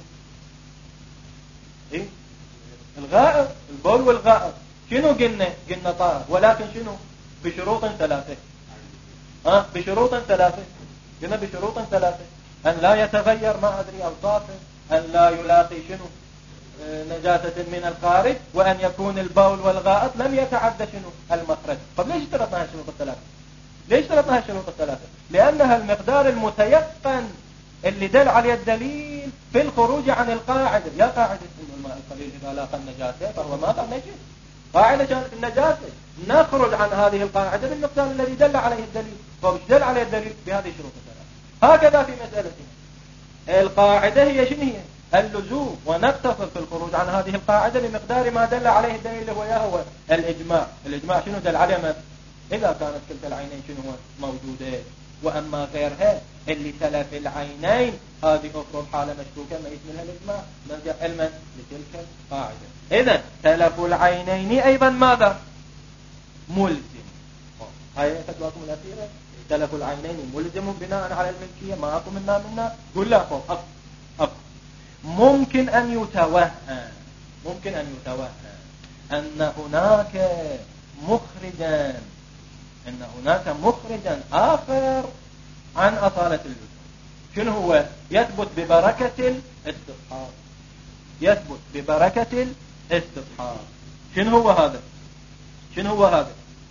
إيه؟ الغائط، البول والغائط. شنو قلنا طاهر، ولكن شنو؟ بشروط ثلاثة. بشروط ثلاثة. قلنا بشروط ثلاثة: أن لا يتغير ما أدري أوصافه، أن لا يلاقي شنو؟ نجاسة من الخارج، وأن يكون البول والغائط لم يتعدى شنو؟ المخرج. طب ليش اشترطنا هالشروط الثلاثة؟ ليش اشترطنا هالشروط الثلاثة؟ لأنها المقدار المتيقن اللي دل عليه الدليل في الخروج عن القاعدة. يا قاعدة إن الماء القليل إذا لاقى النجاسة فهو ماذا؟ نجس. قاعدة كانت النجاسة، نخرج عن هذه القاعدة بالمقدار الذي دل عليه الدليل. فمش دل عليه الدليل بهذه الشروط الثلاثة. هكذا في مسألتنا القاعدة هي شنو هي؟ اللزوم، ونقتصر في الخروج عن هذه القاعدة بمقدار ما دل عليه الدليل اللي هو الإجماع. الإجماع شنو دل عليه؟ إذا كانت كلتا العينين شنو هو؟ موجودة. وأما غيرها اللي تلف العينين هذه أفرض حالة مشكوكة ما يشملها الإجماع، نرجع علما لتلك القاعدة. إذن تلف العينين أيضا ماذا؟ ملزم. هاي فتواكم الأخيرة، تلف العينين ملزم بناء على الملكية، ما أكو منا قل لا فوق ممكن أن يتوهم أن هناك مخرجا آخر عن أصالة اللزوم. شنو هو؟ يثبت ببركة الاستصحاب. شنو هو هذا؟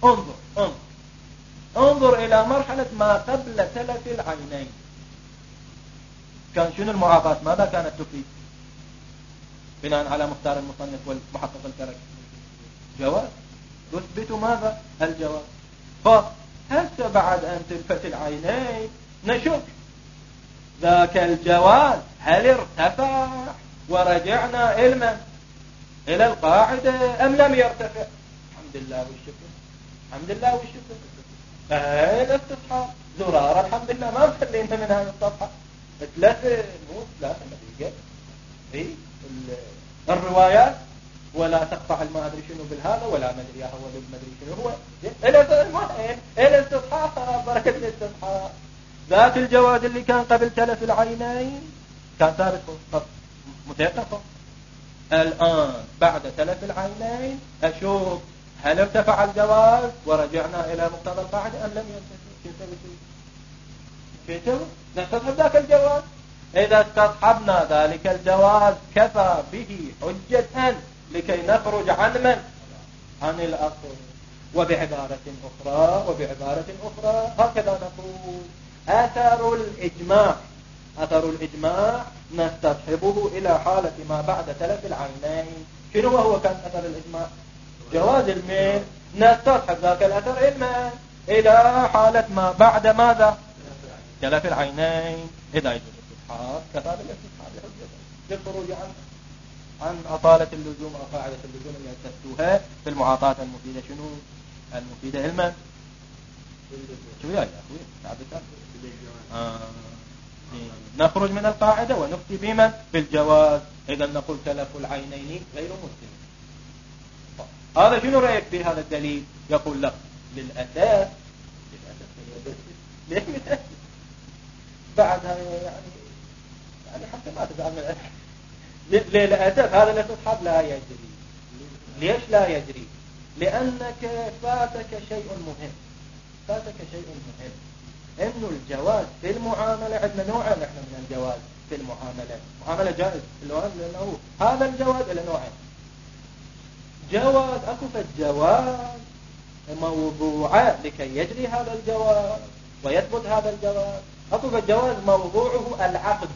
انظر إلى مرحلة ما قبل تلف العينين. كان شنو المعاطاة؟ ماذا كانت تفيد بناء على مختار المصنف والمحقق الكركي؟ جواز. تثبت ماذا؟ الجواز. فهسه بعد أن تلفت العينين نشك ذاك الجواز هل ارتفع ورجعنا إلى القاعدة أم لم يرتفع؟ الحمد لله والشكر. الاستصحاب زرار الحمد لله ما مخلينا من هذه الصفحة. ثلاثة نتيجة الروايات ولا تقطع ما أدري شنو بالهذا ولا مدري هو بالمدري شنو هو الاستصحاب. بركة الاستصحاب. ذات الجواز اللي كان قبل تلف العينين كان ثابت متيقظ. الآن بعد تلف العينين أشوف هل ارتفع الجواز ورجعنا إلى مقتضى القاعدة أم لم يرتفع؟ كيف نستصحب ذاك الجواز؟ إذا استصحبنا ذلك الجواز كفى به حجة لكي نخرج عن الأصل. وبعبارة أخرى هكذا نقول أثر الإجماع نستصحبه إلى حالة ما بعد تلف العينين. شنو هو كان أثر الإجماع؟ جواز الميل. نستصحب ذاك الأثر علما إلى حالة ما بعد ماذا؟ تلف العينين. إذا يجوز الاستصحاب كفى بالاستصحاب حجة للخروج عن أصالة اللزوم أو قاعدة اللزوم اللي أسستوها في المعاطاة المفيدة. شنو المفيدة علما؟ شو يا أخوي تعبت نخرج من القاعدة ونفتي بمن؟ بالجواز. إذا نقول تلف العينين غير مسلم. هذا شنو رأيك في هذا الدليل؟ يقول لك للأسف ليش متأسف بعدها يعني حتى ما تزعل من الأسف. للأسف هذا الاستصحاب لا يجري. ليش لا يجري؟ لأنك فاتك شيء مهم. إنه الجواز في المعاملة عندنا نوعين إحنا من الجواز في المعاملة. معاملة جائز لأنه هذا الجواز إلى نوعين. جواز أكو فالجواز موضوعة لكي يجري هذا الجواز ويثبت هذا الجواز. أكو فالجواز موضوعه العقد.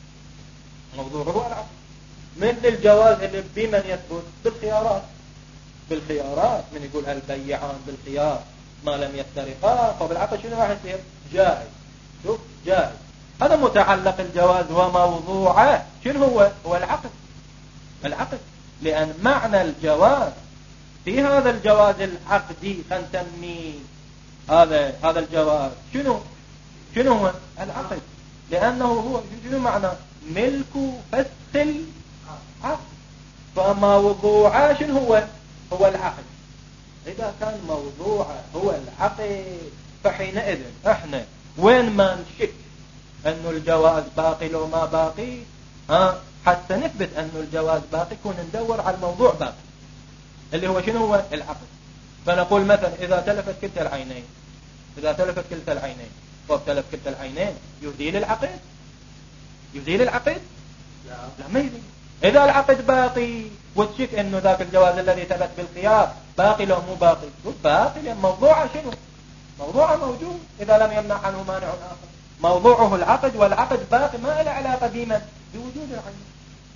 مثل الجواز اللي بمن يثبت؟ بالخيارات. من يقول البيعان بالخيار ما لم يفترقا فبالعقد شنو راح يصير؟ جائز. شوف جائز. هذا متعلق الجواز وموضوعه شنو هو العقد. لأن معنى الجواز في هذا الجواز العقدي فنسميه هذا الجواز شنو هو العقد. لأنه هو شنو معنى ملك فسخ العقد. فموضوعه شنو هو العقد. إذا كان موضوعه هو العقد فحينئذ احنا وين ما نشك أنه الجواز باقي لو ما باقي حتى نثبت أنه الجواز باقي كون ندور على الموضوع باقي اللي هو شنو هو العقد. فنقول مثلا إذا تلفت كلتا العينين تلف كلتا العينين يزيل العقد؟ لا ما يزيل. إذا العقد باقي وتشك أنه ذاك الجواز الذي ثبت بالخيار باقي لو مو باقي باقي لأن موضوعه شنو؟ موضوعه موجود إذا لم يمنع عنه مانع آخر. موضوعه العقد والعقد باقي ما له علاقة بمن؟ بوجود العين.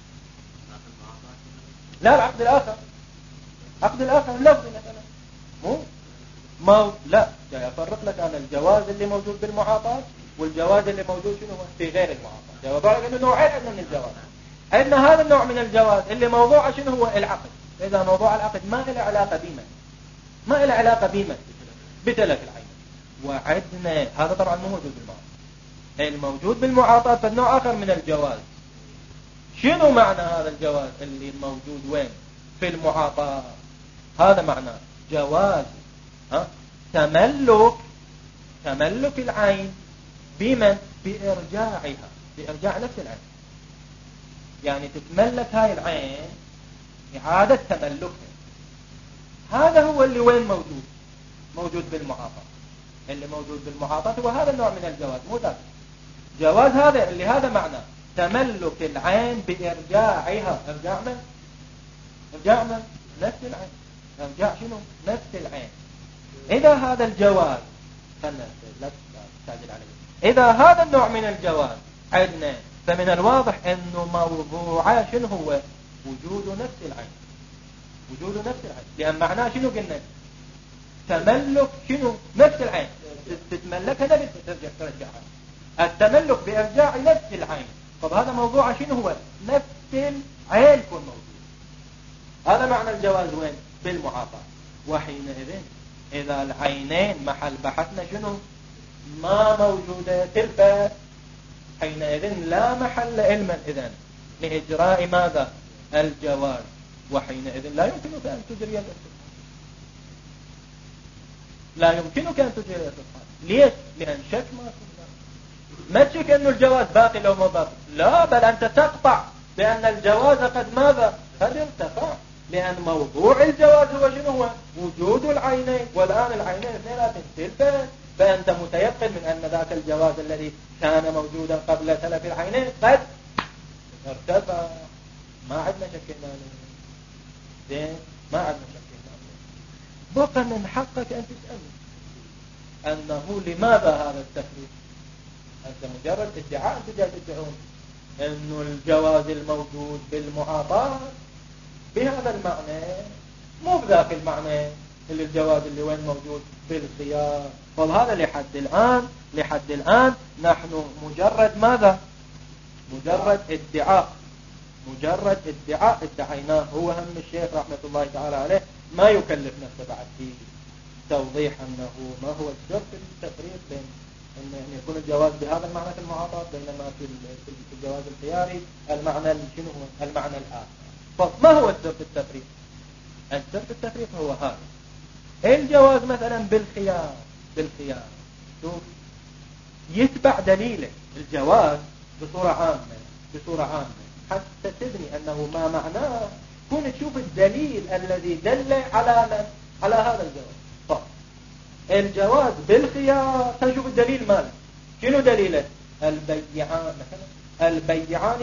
لا العقد الآخر اللفظي مثلا لا جاي أفرق لك أنا الجواز اللي موجود بالمعاطاة والجواز اللي موجود شنو في غير المعاطاة. جواب على إنه نوعين من الجواز. إن هذا النوع من الجواز اللي موضوعه شنو هو العقد. إذا موضوع العقد ما له علاقة بمن بتلف العين. وعدنا، هذا طبعا مو موجود بالمعاطاة. الموجود بالمعاطاة فالنوع آخر من الجواز. شنو معنى هذا الجواز اللي موجود وين؟ في المعاطاة. هذا معناه جواز تملك العين بمن؟ بإرجاعها، بإرجاع نفس العين. يعني تتملك هاي العين إعادة تملكها. هذا هو اللي وين موجود بالمعاطاة. اللي موجود بالمعاطاة هو هذا النوع من الجواز، مو ذاك جواز هذا اللي هذا معنى تملك العين بإرجاعها. إرجاع من؟ إرجاع من؟ نفس العين. إرجاع شنو؟ نفس العين. إذا هذا الجواز لا تستعجل عليه. إذا هذا النوع من الجواز عندنا، فمن الواضح أنه موضوعه شنو هو؟ وجود نفس العين. وجود نفس العين، لأن معناه شنو قلنا؟ تملك شنو؟ نفس العين. تتملكها نفس ترجعها. التملك بإرجاع نفس العين. طب هذا موضوعه شنو هو؟ نفس العين يكون موجود. هذا معنى الجواز وين؟ بالمعاطاة. وحينئذ إذا العينين محل بحثنا شنو؟ ما موجودة تلك، حينئذ لا محل علما إذن لإجراء ماذا؟ الجواز. وحينئذ لا يمكنك أن تجري الاستثناء. لا يمكنك أن تجري الاستثناء. ليش؟ لأن شك ما تشك أن الجواز باقي لو ما باقي. لا، بل أنت تقطع بأن الجواز قد ماذا؟ قد ارتفع. لأن موضوع الجواز هو شنو هو؟ وجود العينين. والآن العينين اثنين تلفت، فأنت متيقن من أن ذاك الجواز الذي كان موجودا قبل تلف العينين قد ارتفع. ما عندنا شكينا زين، ما عندنا شكينا. بقى من حقك أن تسألني أنه لماذا هذا التفريق. أنت مجرد ادعاء، أنت جاي تدعون أنه الجواز الموجود بالمعاطاة بهذا المعنى، مو بذاك المعنى اللي الجواز اللي وين موجود بالخيار. فهذا لحد الآن نحن مجرد ماذا؟ مجرد ادعاء ادعيناه. هو هم الشيخ رحمة الله تعالى عليه ما يكلف نفسه بعد في توضيح أنه ما هو السر في التفريق بين أن يكون الجواز بهذا المعنى في المعاطاة بينما في الجواز الخياري المعنى شنو هو؟ المعنى الآخر. فما هو السر في التفريق؟ السر في التفريق هو هذا. الجواز مثلا بالخيار شوف يتبع دليله الجواز بصورة عامة حتى تبني أنه ما معناه. كون تشوف الدليل الذي دل على هذا الجواز. طب الجواز بالخيار تشوف الدليل ماله. شنو دليله؟ البيعان مثلا، البيعان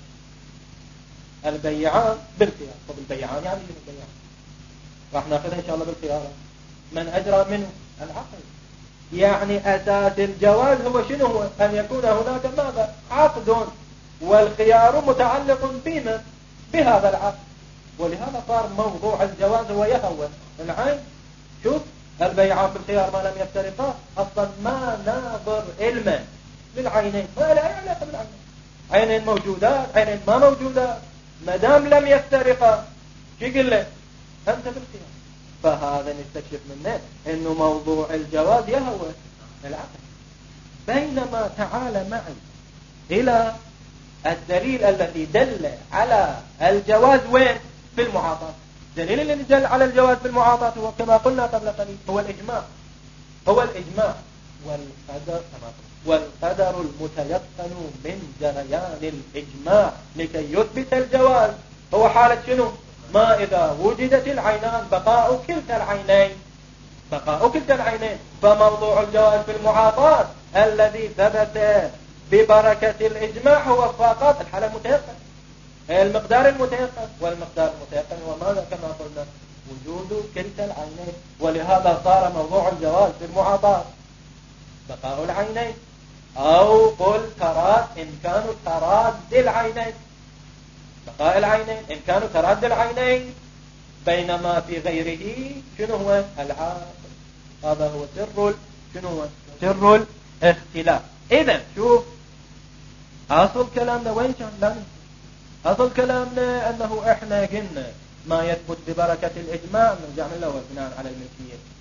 بالخيار. طب البيعان يعني شنو البيعان؟ راح ناخذها إن شاء الله بالخيار. من أجرى منه العقل. يعني أساس الجواز هو شنو هو؟ أن يكون هناك ماذا؟ عقد، والخيار متعلق بما بهذا العقد. ولهذا صار موضوع الجواز هو يهوى العين. شوف البيعان بالخيار ما لم يفترقا أصلا ما ناظر علما للعينين، ما لا علاقة بالعينين. عينين موجودات، عينين ما موجودات، ما دام لم يفترقا شو يقول لك؟ أنت بالخيار. فهذا نستكشف منه أنه موضوع الجواز يهوى العقل. بينما تعال معي إلى الدليل الذي دل على الجواز وين؟ في المعاطاة. الدليل الذي دل على الجواز في المعاطاة هو كما قلنا قبل قليل هو الإجماع والقدر المتيقن من جريان الإجماع لكي يثبت الجواز هو حالة شنو؟ ما إذا وجدت العينان بقاء كلتا العينين. فموضوع الجواز في المعاطاة الذي ثبت ببركة الإجماع هو فقط الحالة المتيقن، المقدار المتيقن. والمقدار المتيقن هو ماذا؟ كما قلنا وجود كلتا العينين. ولهذا صار موضوع الجواز في المعاطاة بقاء العينين، أو قل إمكان تراد العينين، بقاء العينين إمكان تراد العينين. بينما في غيره شنو هو؟ العاقل. هذا هو سر الاختلاف. إذن شوف أصل كلامنا وين كان؟ لا ننسى أصل كلامنا أنه إحنا قلنا ما يثبت ببركة الإجماع نرجع من الأول بناء على الملكية.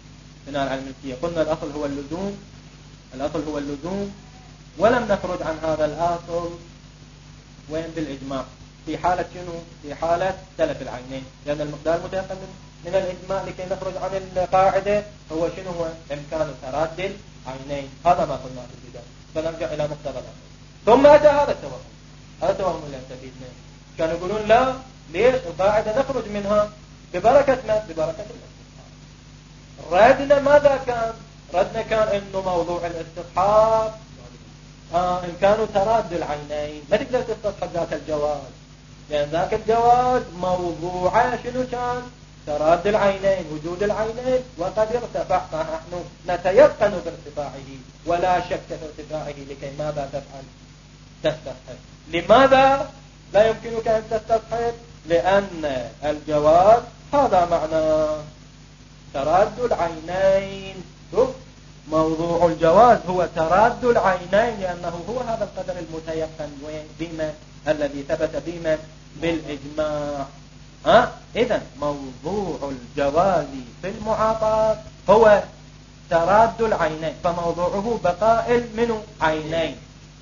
بناء على الملكية. قلنا الأصل هو اللزوم، ولم نخرج عن هذا الأصل وين بالإجماع. في حالة شنو؟ في حالة تلف العينين، لأن المقدار متيقن من الإجماع لكي نخرج عن القاعدة هو شنو؟ هو إمكان تراد العينين. هذا ما قلناه في البداية. فنرجع إلى مقتضى الأصل. ثم أتى هذا التوهم اللي أنت كانوا يقولون لا، ليش القاعدة نخرج منها ببركة الاستحقاق. ردنا ماذا كان؟ ردنا كان إنه موضوع الاستحقاق إمكانه تراد العينين، ما تقدر تستصحب ذاك الجواز، لأن ذاك الجواز موضوعه شنو كان؟ تراد العينين، وجود العينين، وقد ارتفع، فنحن نتيقن بارتفاعه ولا شك في ارتفاعه، لكي ماذا تفعل؟ تستصحب. لماذا لا يمكنك أن تستصحب؟ لأن الجواز هذا معنى تراد العينين. موضوع الجواز هو تراد العينين، لأنه هو هذا القدر المتيقن بما الذي ثبت بما بالإجماع. إذن موضوع الجواز في المعاطاة هو تراد العينين، فموضوعه بقاء منه عينين،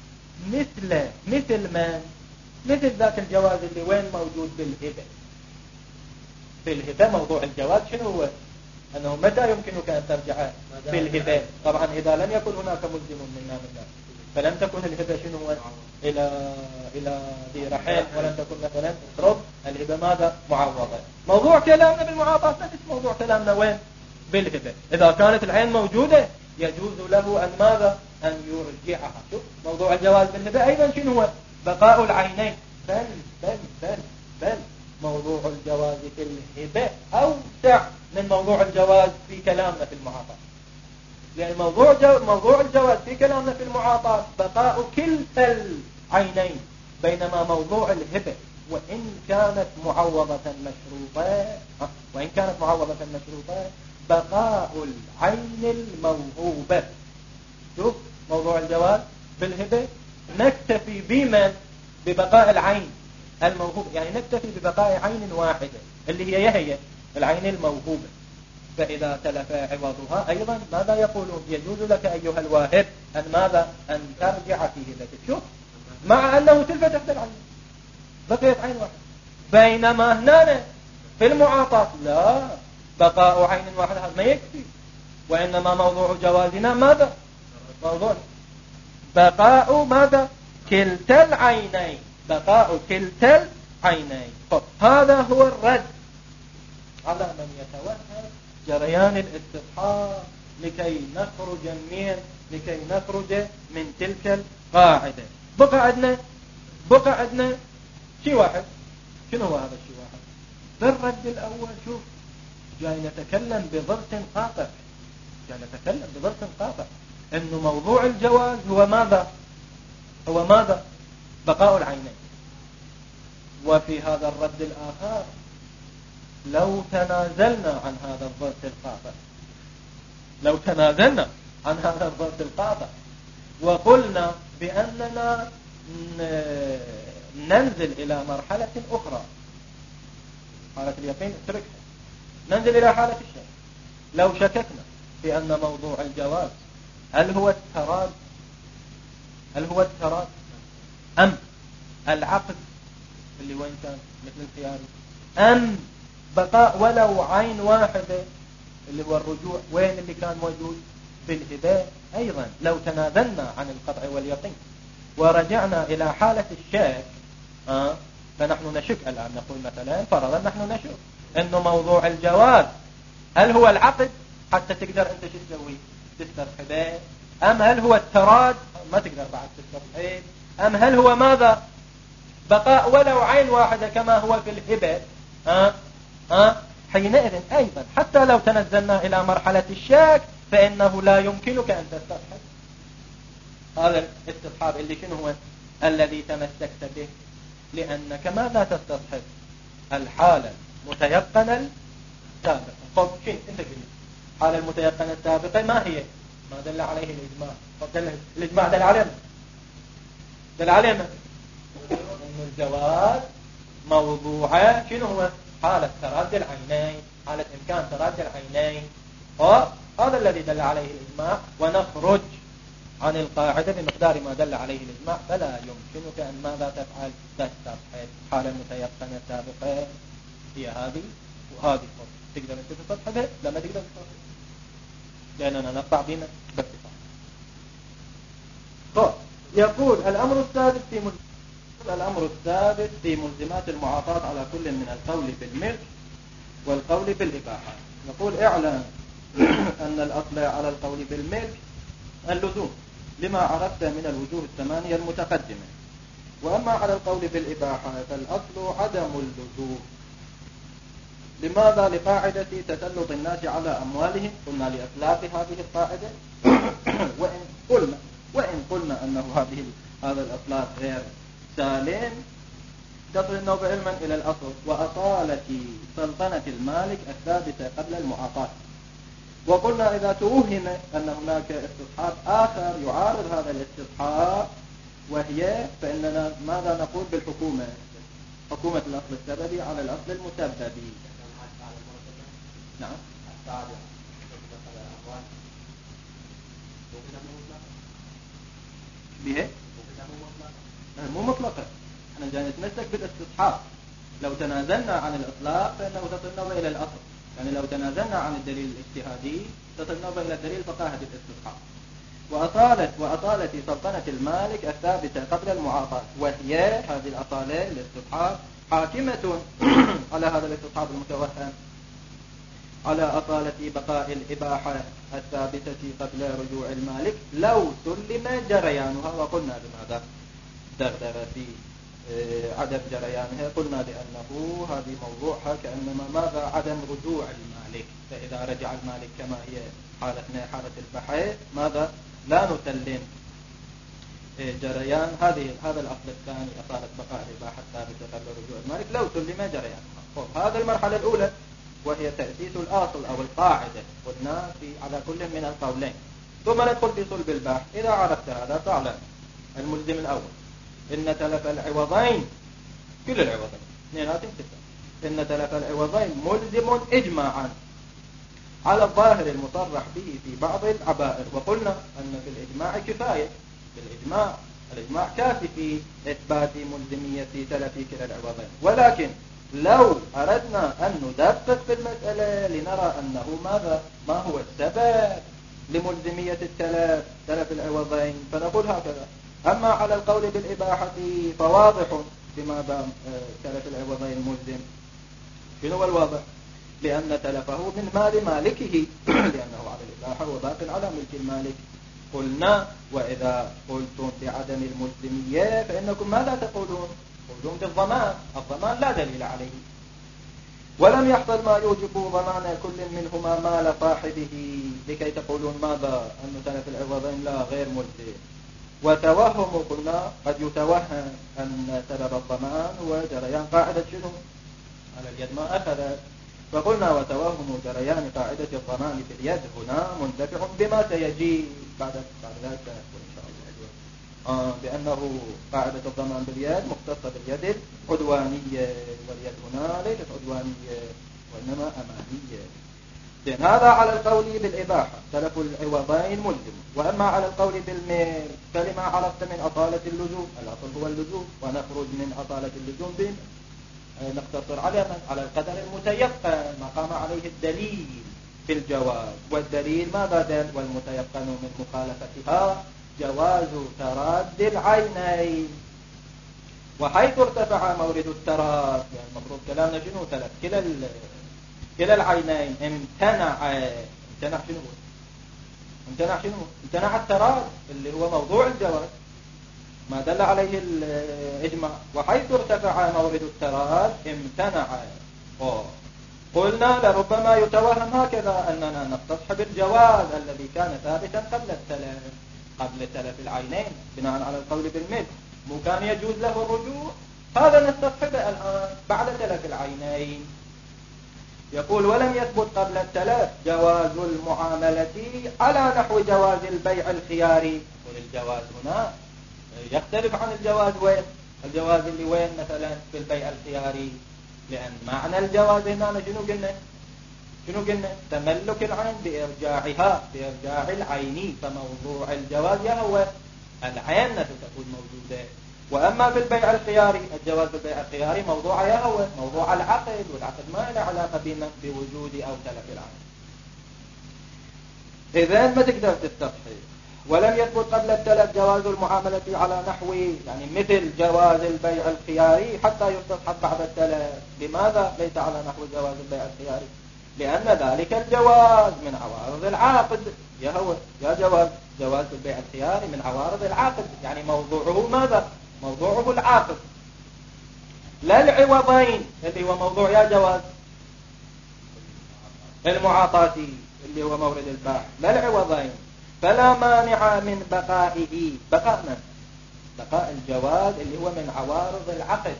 مثل ذاك الجواز اللي وين موجود بالهبة. موضوع الجواز شنو هو؟ أنه متى يمكنك أن ترجع بالهبة؟ طبعا إذا لم يكن هناك ملزم من الناس، فلم تكن الهبة شنو هو؟ إلى ذي رحم، ولم تكن مثلا رب الهبة ماذا؟ معوضة. موضوع كلامنا بالمعاطاة نفس موضوع كلامنا وين؟ بالهبة. إذا كانت العين موجودة يجوز له أن ماذا؟ أن يرجعها. شوف موضوع الجواز بالهبة أيضا شنو هو؟ بقاء العينين. بل موضوع الجواز في الهبة أوسع من موضوع الجواز في كلامنا في المعاطاة، لأن موضوع الجواز في كلامنا في المعاطاة بقاء كلتا العينين، بينما موضوع الهبة وإن كانت معوضة مشروطة بقاء العين الموهوبة. شوف موضوع الجواز بالهبة نكتفي ببقاء العين الموهوبة، يعني نكتفي ببقاء عين واحدة اللي هي العين الموهوبة. فإذا تلف عوضها أيضا ماذا يقولون؟ يجوز لك أيها الواهب أن ماذا؟ أن ترجع في هبتك. شوف مع أنه تلفت إحدى العين بقيت عين واحدة، بينما هنا في المعاطاة لا، بقاء عين واحدة ما يكفي، وإنما موضوع جوازنا ماذا؟ موضوع بقاء ماذا؟ كلتا العينين، بقاء كلتا العينين. هذا هو الرد على من يتوهم جريان الاستصحاب لكي نخرج من تلك القاعدة. بقى عندنا شيء واحد. شنو هو هذا الشيء واحد؟ بالرد الأول شوف جاي نتكلم بضغط قاطع إنه موضوع الجواز هو ماذا؟ بقاء العينين. وفي هذا الرد الآخر لو تنازلنا عن هذا الضغط القاطع وقلنا بأننا ننزل إلى مرحلة أخرى، حالة اليقين اتركها، ننزل إلى حالة الشك. لو شككنا في أن موضوع الجواز هل هو التراد أم العقد اللي وين كان مثل الخياري، أم بقاء ولو عين واحدة اللي هو الرجوع وين اللي كان موجود بالهباء. أيضا لو تنازلنا عن القطع واليقين ورجعنا إلى حالة الشك فنحن نشك الآن. نقول مثلا فرضا نحن نشك إنه موضوع الجواز هل هو العقد حتى تقدر أنت شو تسوي؟ تستصحبه، أم هل هو التراد ما تقدر بعد تستصحب، أم هل هو ماذا؟ بقاء ولو عين واحدة كما هو في الهبة. حينئذ أيضا حتى لو تنزلنا إلى مرحلة الشك فإنه لا يمكنك أن تستصحب هذا الاستصحاب اللي شنو هو الذي تمسكت به، لأنك ماذا تستصحب؟ الحالة المتيقنة السابقة. طب شيء أنت قلت الحالة المتيقنة السابقة ما هي؟ ما دل عليه الإجماع. الإجماع دل علينا إنه الجواز موضوعه شنو هو؟ حالة تراد العينين، حالة إمكان تراد العينين. هذا الذي دل عليه الإجماع، ونخرج عن القاعدة بمقدار ما دل عليه الإجماع. فلا يمكنك أن ماذا تفعل؟ تستصحب حالة متيقنة سابقة هي هذه وهذه فرق. تقدر أنت تستصحبها؟ لا، ما تقدر تستصحبها لأننا نقطع بما باتفاق. طيب، يقول الأمر السادس في ملزمات المعاطاة على كل من القول بالملك والقول بالإباحة. نقول اعلم أن الأصل على القول بالملك اللزوم لما عرفت من الوجوه الثمانية المتقدمة، وأما على القول بالإباحة فالأصل عدم اللزوم. لماذا؟ لقاعدة تسلط الناس على أموالهم. قلنا لإطلاق هذه القاعدة وإن قلنا أنه هذا الإطلاق غير سالم تصل النوبة علما إلى الأصل وأصالة سلطنة المالك الثابتة قبل المعاطاة. وقلنا إذا توهم أن هناك استصحاب آخر يعارض هذا الاستصحاب وهي فإننا ماذا نقول بالحكومة؟ حكومة الأصل السببي على الأصل المسببي. نعم. بيه؟ مو مطلقة. احنا جاي نتمسك بالاستصحاب. لو تنازلنا عن الإطلاق فإنه تصلنا إلى الأصل. يعني لو تنازلنا عن الدليل الاجتهادي تصلنا إلى الدليل فقاهة الاستصحاب. وأصالة سلطنة المالك الثابتة قبل المعاطاة، وهي هذه الأصالة الاستصحاب حاكمة على هذا الاستصحاب المتوهم على أصالة بقاء الإباحة الثابتة قبل رجوع المالك لو سلم جريانها. وقلنا لماذا دغدغ في عدم جريانها؟ قلنا لأنه هذه موضوعها كأنما ماذا عدم رجوع المالك. فإذا رجع المالك كما هي حالتنا حالة البحث ماذا لا نسلم جريان هذا الأصل الثاني أصالة بقاء الإباحة الثابتة قبل رجوع المالك لو سلم جريانها. هذه المرحلة الأولى وهي تأسيس الأصل أو القاعدة قلنا على كل من القولين. ثم ندخل في صلب البحث. إذا عرفت هذا فاعلم الملزم الأول إن تلف العوضين كل العوضين إن تلف العوضين ملزم إجماعا على الظاهر المصرح به في بعض العبائر. وقلنا أن في الإجماع كفاية. الإجماع كافي في إثبات ملزمية تلف كلا العوضين. ولكن لو أردنا أن ندقق في المسألة لنرى أنه ما هو السبب لملزمية تلف العوضين فنقول هكذا. أما على القول بالإباحة فواضح بماذا تلف العوضين ملزم. شنو هو الواضح؟ لأن تلفه من مال مالكه لأنه على الإباحة وباق على ملك المالك. قلنا وإذا قلتم بعدم الملزمية فإنكم ماذا تقولون؟ قولون بالضمان. الضمان لا دليل عليه ولم يحصل ما يوجب ضمان كل منهما مال صاحبه لكي تقولون ماذا أن تلف العوضين لا غير ملزم. وتوهم قلنا قد يتوهم أن سبب الضمان هو جريان قاعدة شنو على اليد ما أخذت. فقلنا وتوهم جريان قاعدة الضمان في اليد هنا منتفع بما سيجي بعد ذلك سنقول إن شاء الله بأنه قاعدة الضمان باليد مختصة باليد العدوانية، واليد هنا ليست عدوانية وإنما أمانية. هذا على القول بالإباحة تلف العوضين ملزم. وأما على القول بالميل فلما عرفت من أصالة اللزوم. الأصل هو اللزوم ونخرج من أصالة اللزوم نقتصر على القدر المتيقن ما قام عليه الدليل في الجواز. والدليل ماذا دل؟ والمتيقن من مخالفتها جواز تراد العينين. وحيث ارتفع مورد التراد يعني المفروض كلامنا شنو تلف كلا العينين امتنع التراد اللي هو موضوع الجواز ما دل عليه الإجماع. وحيث ارتفع مورد التراد امتنع. قلنا لربما يتوهم هكذا أننا نستصحب الجواز الذي كان ثابتا قبل تلف العينين بناء على القول بالمثل مو كان يجوز له الرجوع. هذا نستصحبه الآن بعد تلف العينين. يقول ولم يثبت قبل التلف جواز المعاملة على نحو جواز البيع الخياري. والجواز هنا يختلف عن الجواز وين؟ الجواز اللي وين مثلا في البيع الخياري. لأن معنى الجواز هنا شنو قلنا؟ شنو قلنا؟ تملك العين بإرجاع العين، فموضوع الجواز هو العين نفسها تكون موجودة. وأما في البيع الخياري، الجواز في البيع الخياري موضوعها هو موضوع العقد، والعقد ما له علاقة بوجود أو تلف العين. إذن ما تقدر تستفحي. ولم يثبت قبل التلف جواز المعاملة على نحو، يعني مثل جواز البيع الخياري حتى يستصحب بعد التلف. لماذا ليس على نحو جواز البيع الخياري؟ لأن ذلك الجواز من عوارض العقد. يا جواز البيع الخياري من عوارض العقد، يعني موضوعه ماذا؟ موضوعه العقد، لا العوضين اللي هو موضوع يا جواز المعاطاتي اللي هو مورد الباع، لا العوضين. فلا مانع من بقائه، بقاء الجواز اللي هو من عوارض العقد،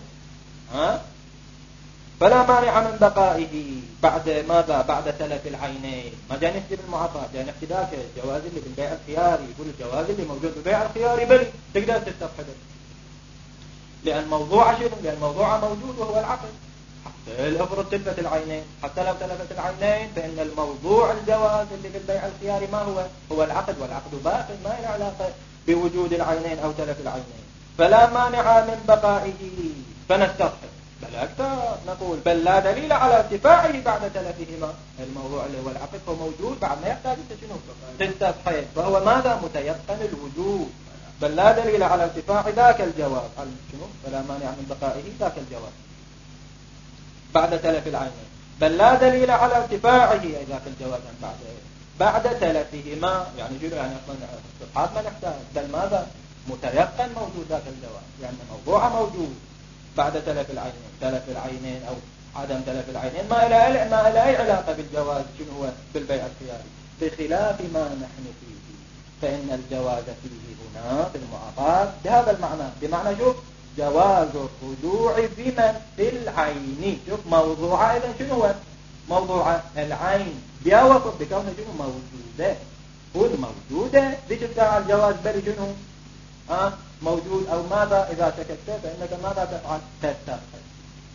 فلا مانع من بقائه بعد ماذا؟ بعد تلف العينين. ما جاء نحكي بالمعاطاة، جاء نحكي ذاك الجواز اللي بالبيع الخياري. يقول الجواز اللي موجود بالبيع الخياري بلي تقدر تستفحده، لأن موضوع شنو؟ لأن موضوع موجود وهو العقد. حتى افرض تلفت العينين، حتى لو تلفت العينين فإن الموضوع الجواز اللي بالبيع الخياري ما هو العقد، والعقد باق ما له علاقة بوجود العينين أو تلف العينين. فلا مانع من بقائه فنستفحد. بل أكثر نقول بل لا دليل على ارتفاعه بعد تلفهما. الموضوع اللي هو العقد هو موجود بعد ما يحتاج تستفحد، فهو ماذا؟ متيقن الوجود. بل لا دليل على ارتفاع ذاك الجواز، فلا مانع من بقائه ذاك الجواز بعد تلف العينين. بل لا دليل على ارتفاعه ذاك الجواز بعد تلفهما، يعني شنو؟ يعني اصلا استفحاد ما نحتاج، بل ماذا؟ متيقن موجود ذاك الجواز، لأن موضوع موجود بعد تلف العينين. تلف العينين أو عدم تلف العينين ما له أي علاقة بالجواز شنو هو بالبيع الخياري، بخلاف ما نحن فيه. فإن الجواز فيه هنا في المعاطاة بهذا المعنى، بمعنى شوف جواز الرجوع بمن في العين. شوف موضوع إذن شنو هو؟ موضوع العين بيوصف بكونه شنو؟ موجودة. هو الموجودة ذيك بتاع الجواز بل شنو؟ موجود أو ماذا؟ إذا شككت فإنك ماذا تفعل؟ تستفحد.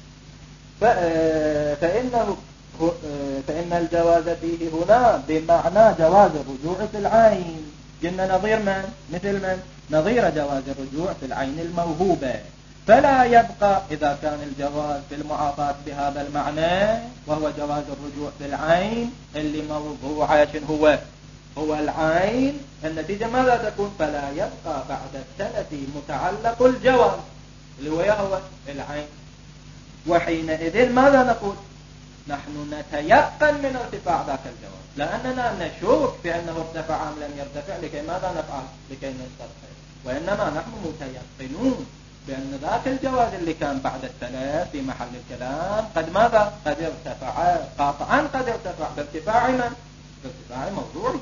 فإن الجواز فيه هنا بمعنى جواز الرجوع في العين. قلنا نظير من؟ مثل من؟ نظير جواز الرجوع في العين الموهوبة. فلا يبقى إذا كان الجواز في المعاطاة بهذا المعنى، وهو جواز الرجوع في العين اللي موضوع هو العين، النتيجة ماذا تكون؟ فلا يبقى بعد التلف متعلق الجواز اللي هو العين. وحينئذ ماذا نقول؟ نحن نتيقن من ارتفاع ذاك الجواز، لأننا نشك في أنه ارتفع أم لم يرتفع. لكي ماذا نفعل؟ لكي نسترخي. وإنما نحن متيقنون بأن ذاك الجواز اللي كان بعد التلف في محل الكلام قد ماذا؟ قد ارتفع قاطعا، قد ارتفع بارتفاع من؟ بارتفاع موضوعه.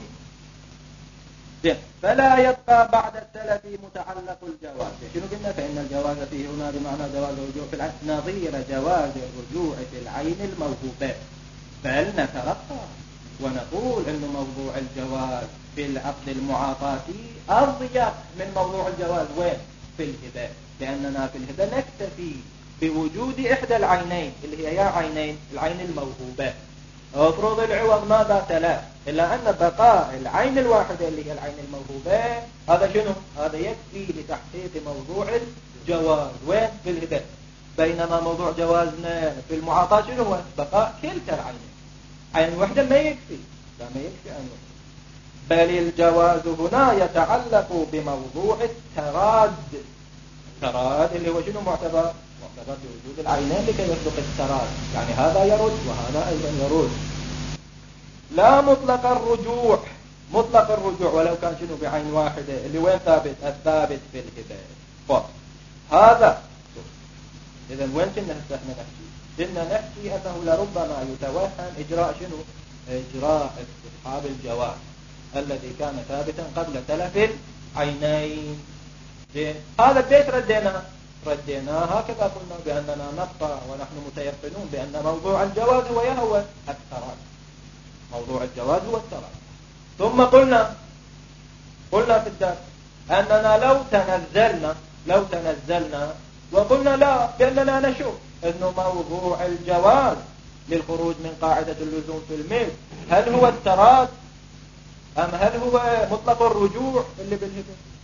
فلا يبقى بعد التلف متعلق الجواز. شنو قلنا؟ فإن الجواز فيه هنا بمعنى جواز الرجوع في العين نظير جواز الرجوع في العين الموهوبة. بل نترقى ونقول أن موضوع الجواز في العقد المعاطاتي أضيق من موضوع الجواز وين؟ في الهبة. لأننا في الهبة نكتفي بوجود إحدى العينين اللي هي يا عينين العين الموهوبة. افرض العوض ماذا؟ تلف. إلا أن بقاء العين الواحدة اللي هي العين الموهوبة هذا شنو؟ هذا يكفي لتحقيق موضوع الجواز وين؟ في الهبة. بينما موضوع جوازنا في المعاطاة شنو هو؟ بقاء كلتا العينين. عين واحدة ما يكفي، لا ما يكفي عين واحدة. بل الجواز هنا يتعلق بموضوع التراد. التراد اللي هو شنو معتبر؟ معتبر بوجود العينين لكي يصدق التراد، يعني هذا يرد وهذا أيضا يرد. لا مطلق الرجوع، مطلق الرجوع ولو كان شنو بعين واحدة اللي وين ثابت؟ الثابت في الهبة. هذا إذا وين كنا نحكي؟ كنا نحكي أنه لربما يتوهم إجراء شنو؟ إجراء استصحاب الجواز الذي كان ثابتا قبل تلف العينين. هذا البيت رديناه هكذا قلنا بأننا نبقى ونحن متيقنون بأن موضوع الجواز هو التراد. موضوع الجواز هو التراد. ثم قلنا في الدرس أننا لو تنزلنا وقلنا لا، بأننا نشوف أنه موضوع الجواز للخروج من قاعدة اللزوم في الملك؟ هل هو التراك أم هل هو مطلق الرجوع اللي بالهبة؟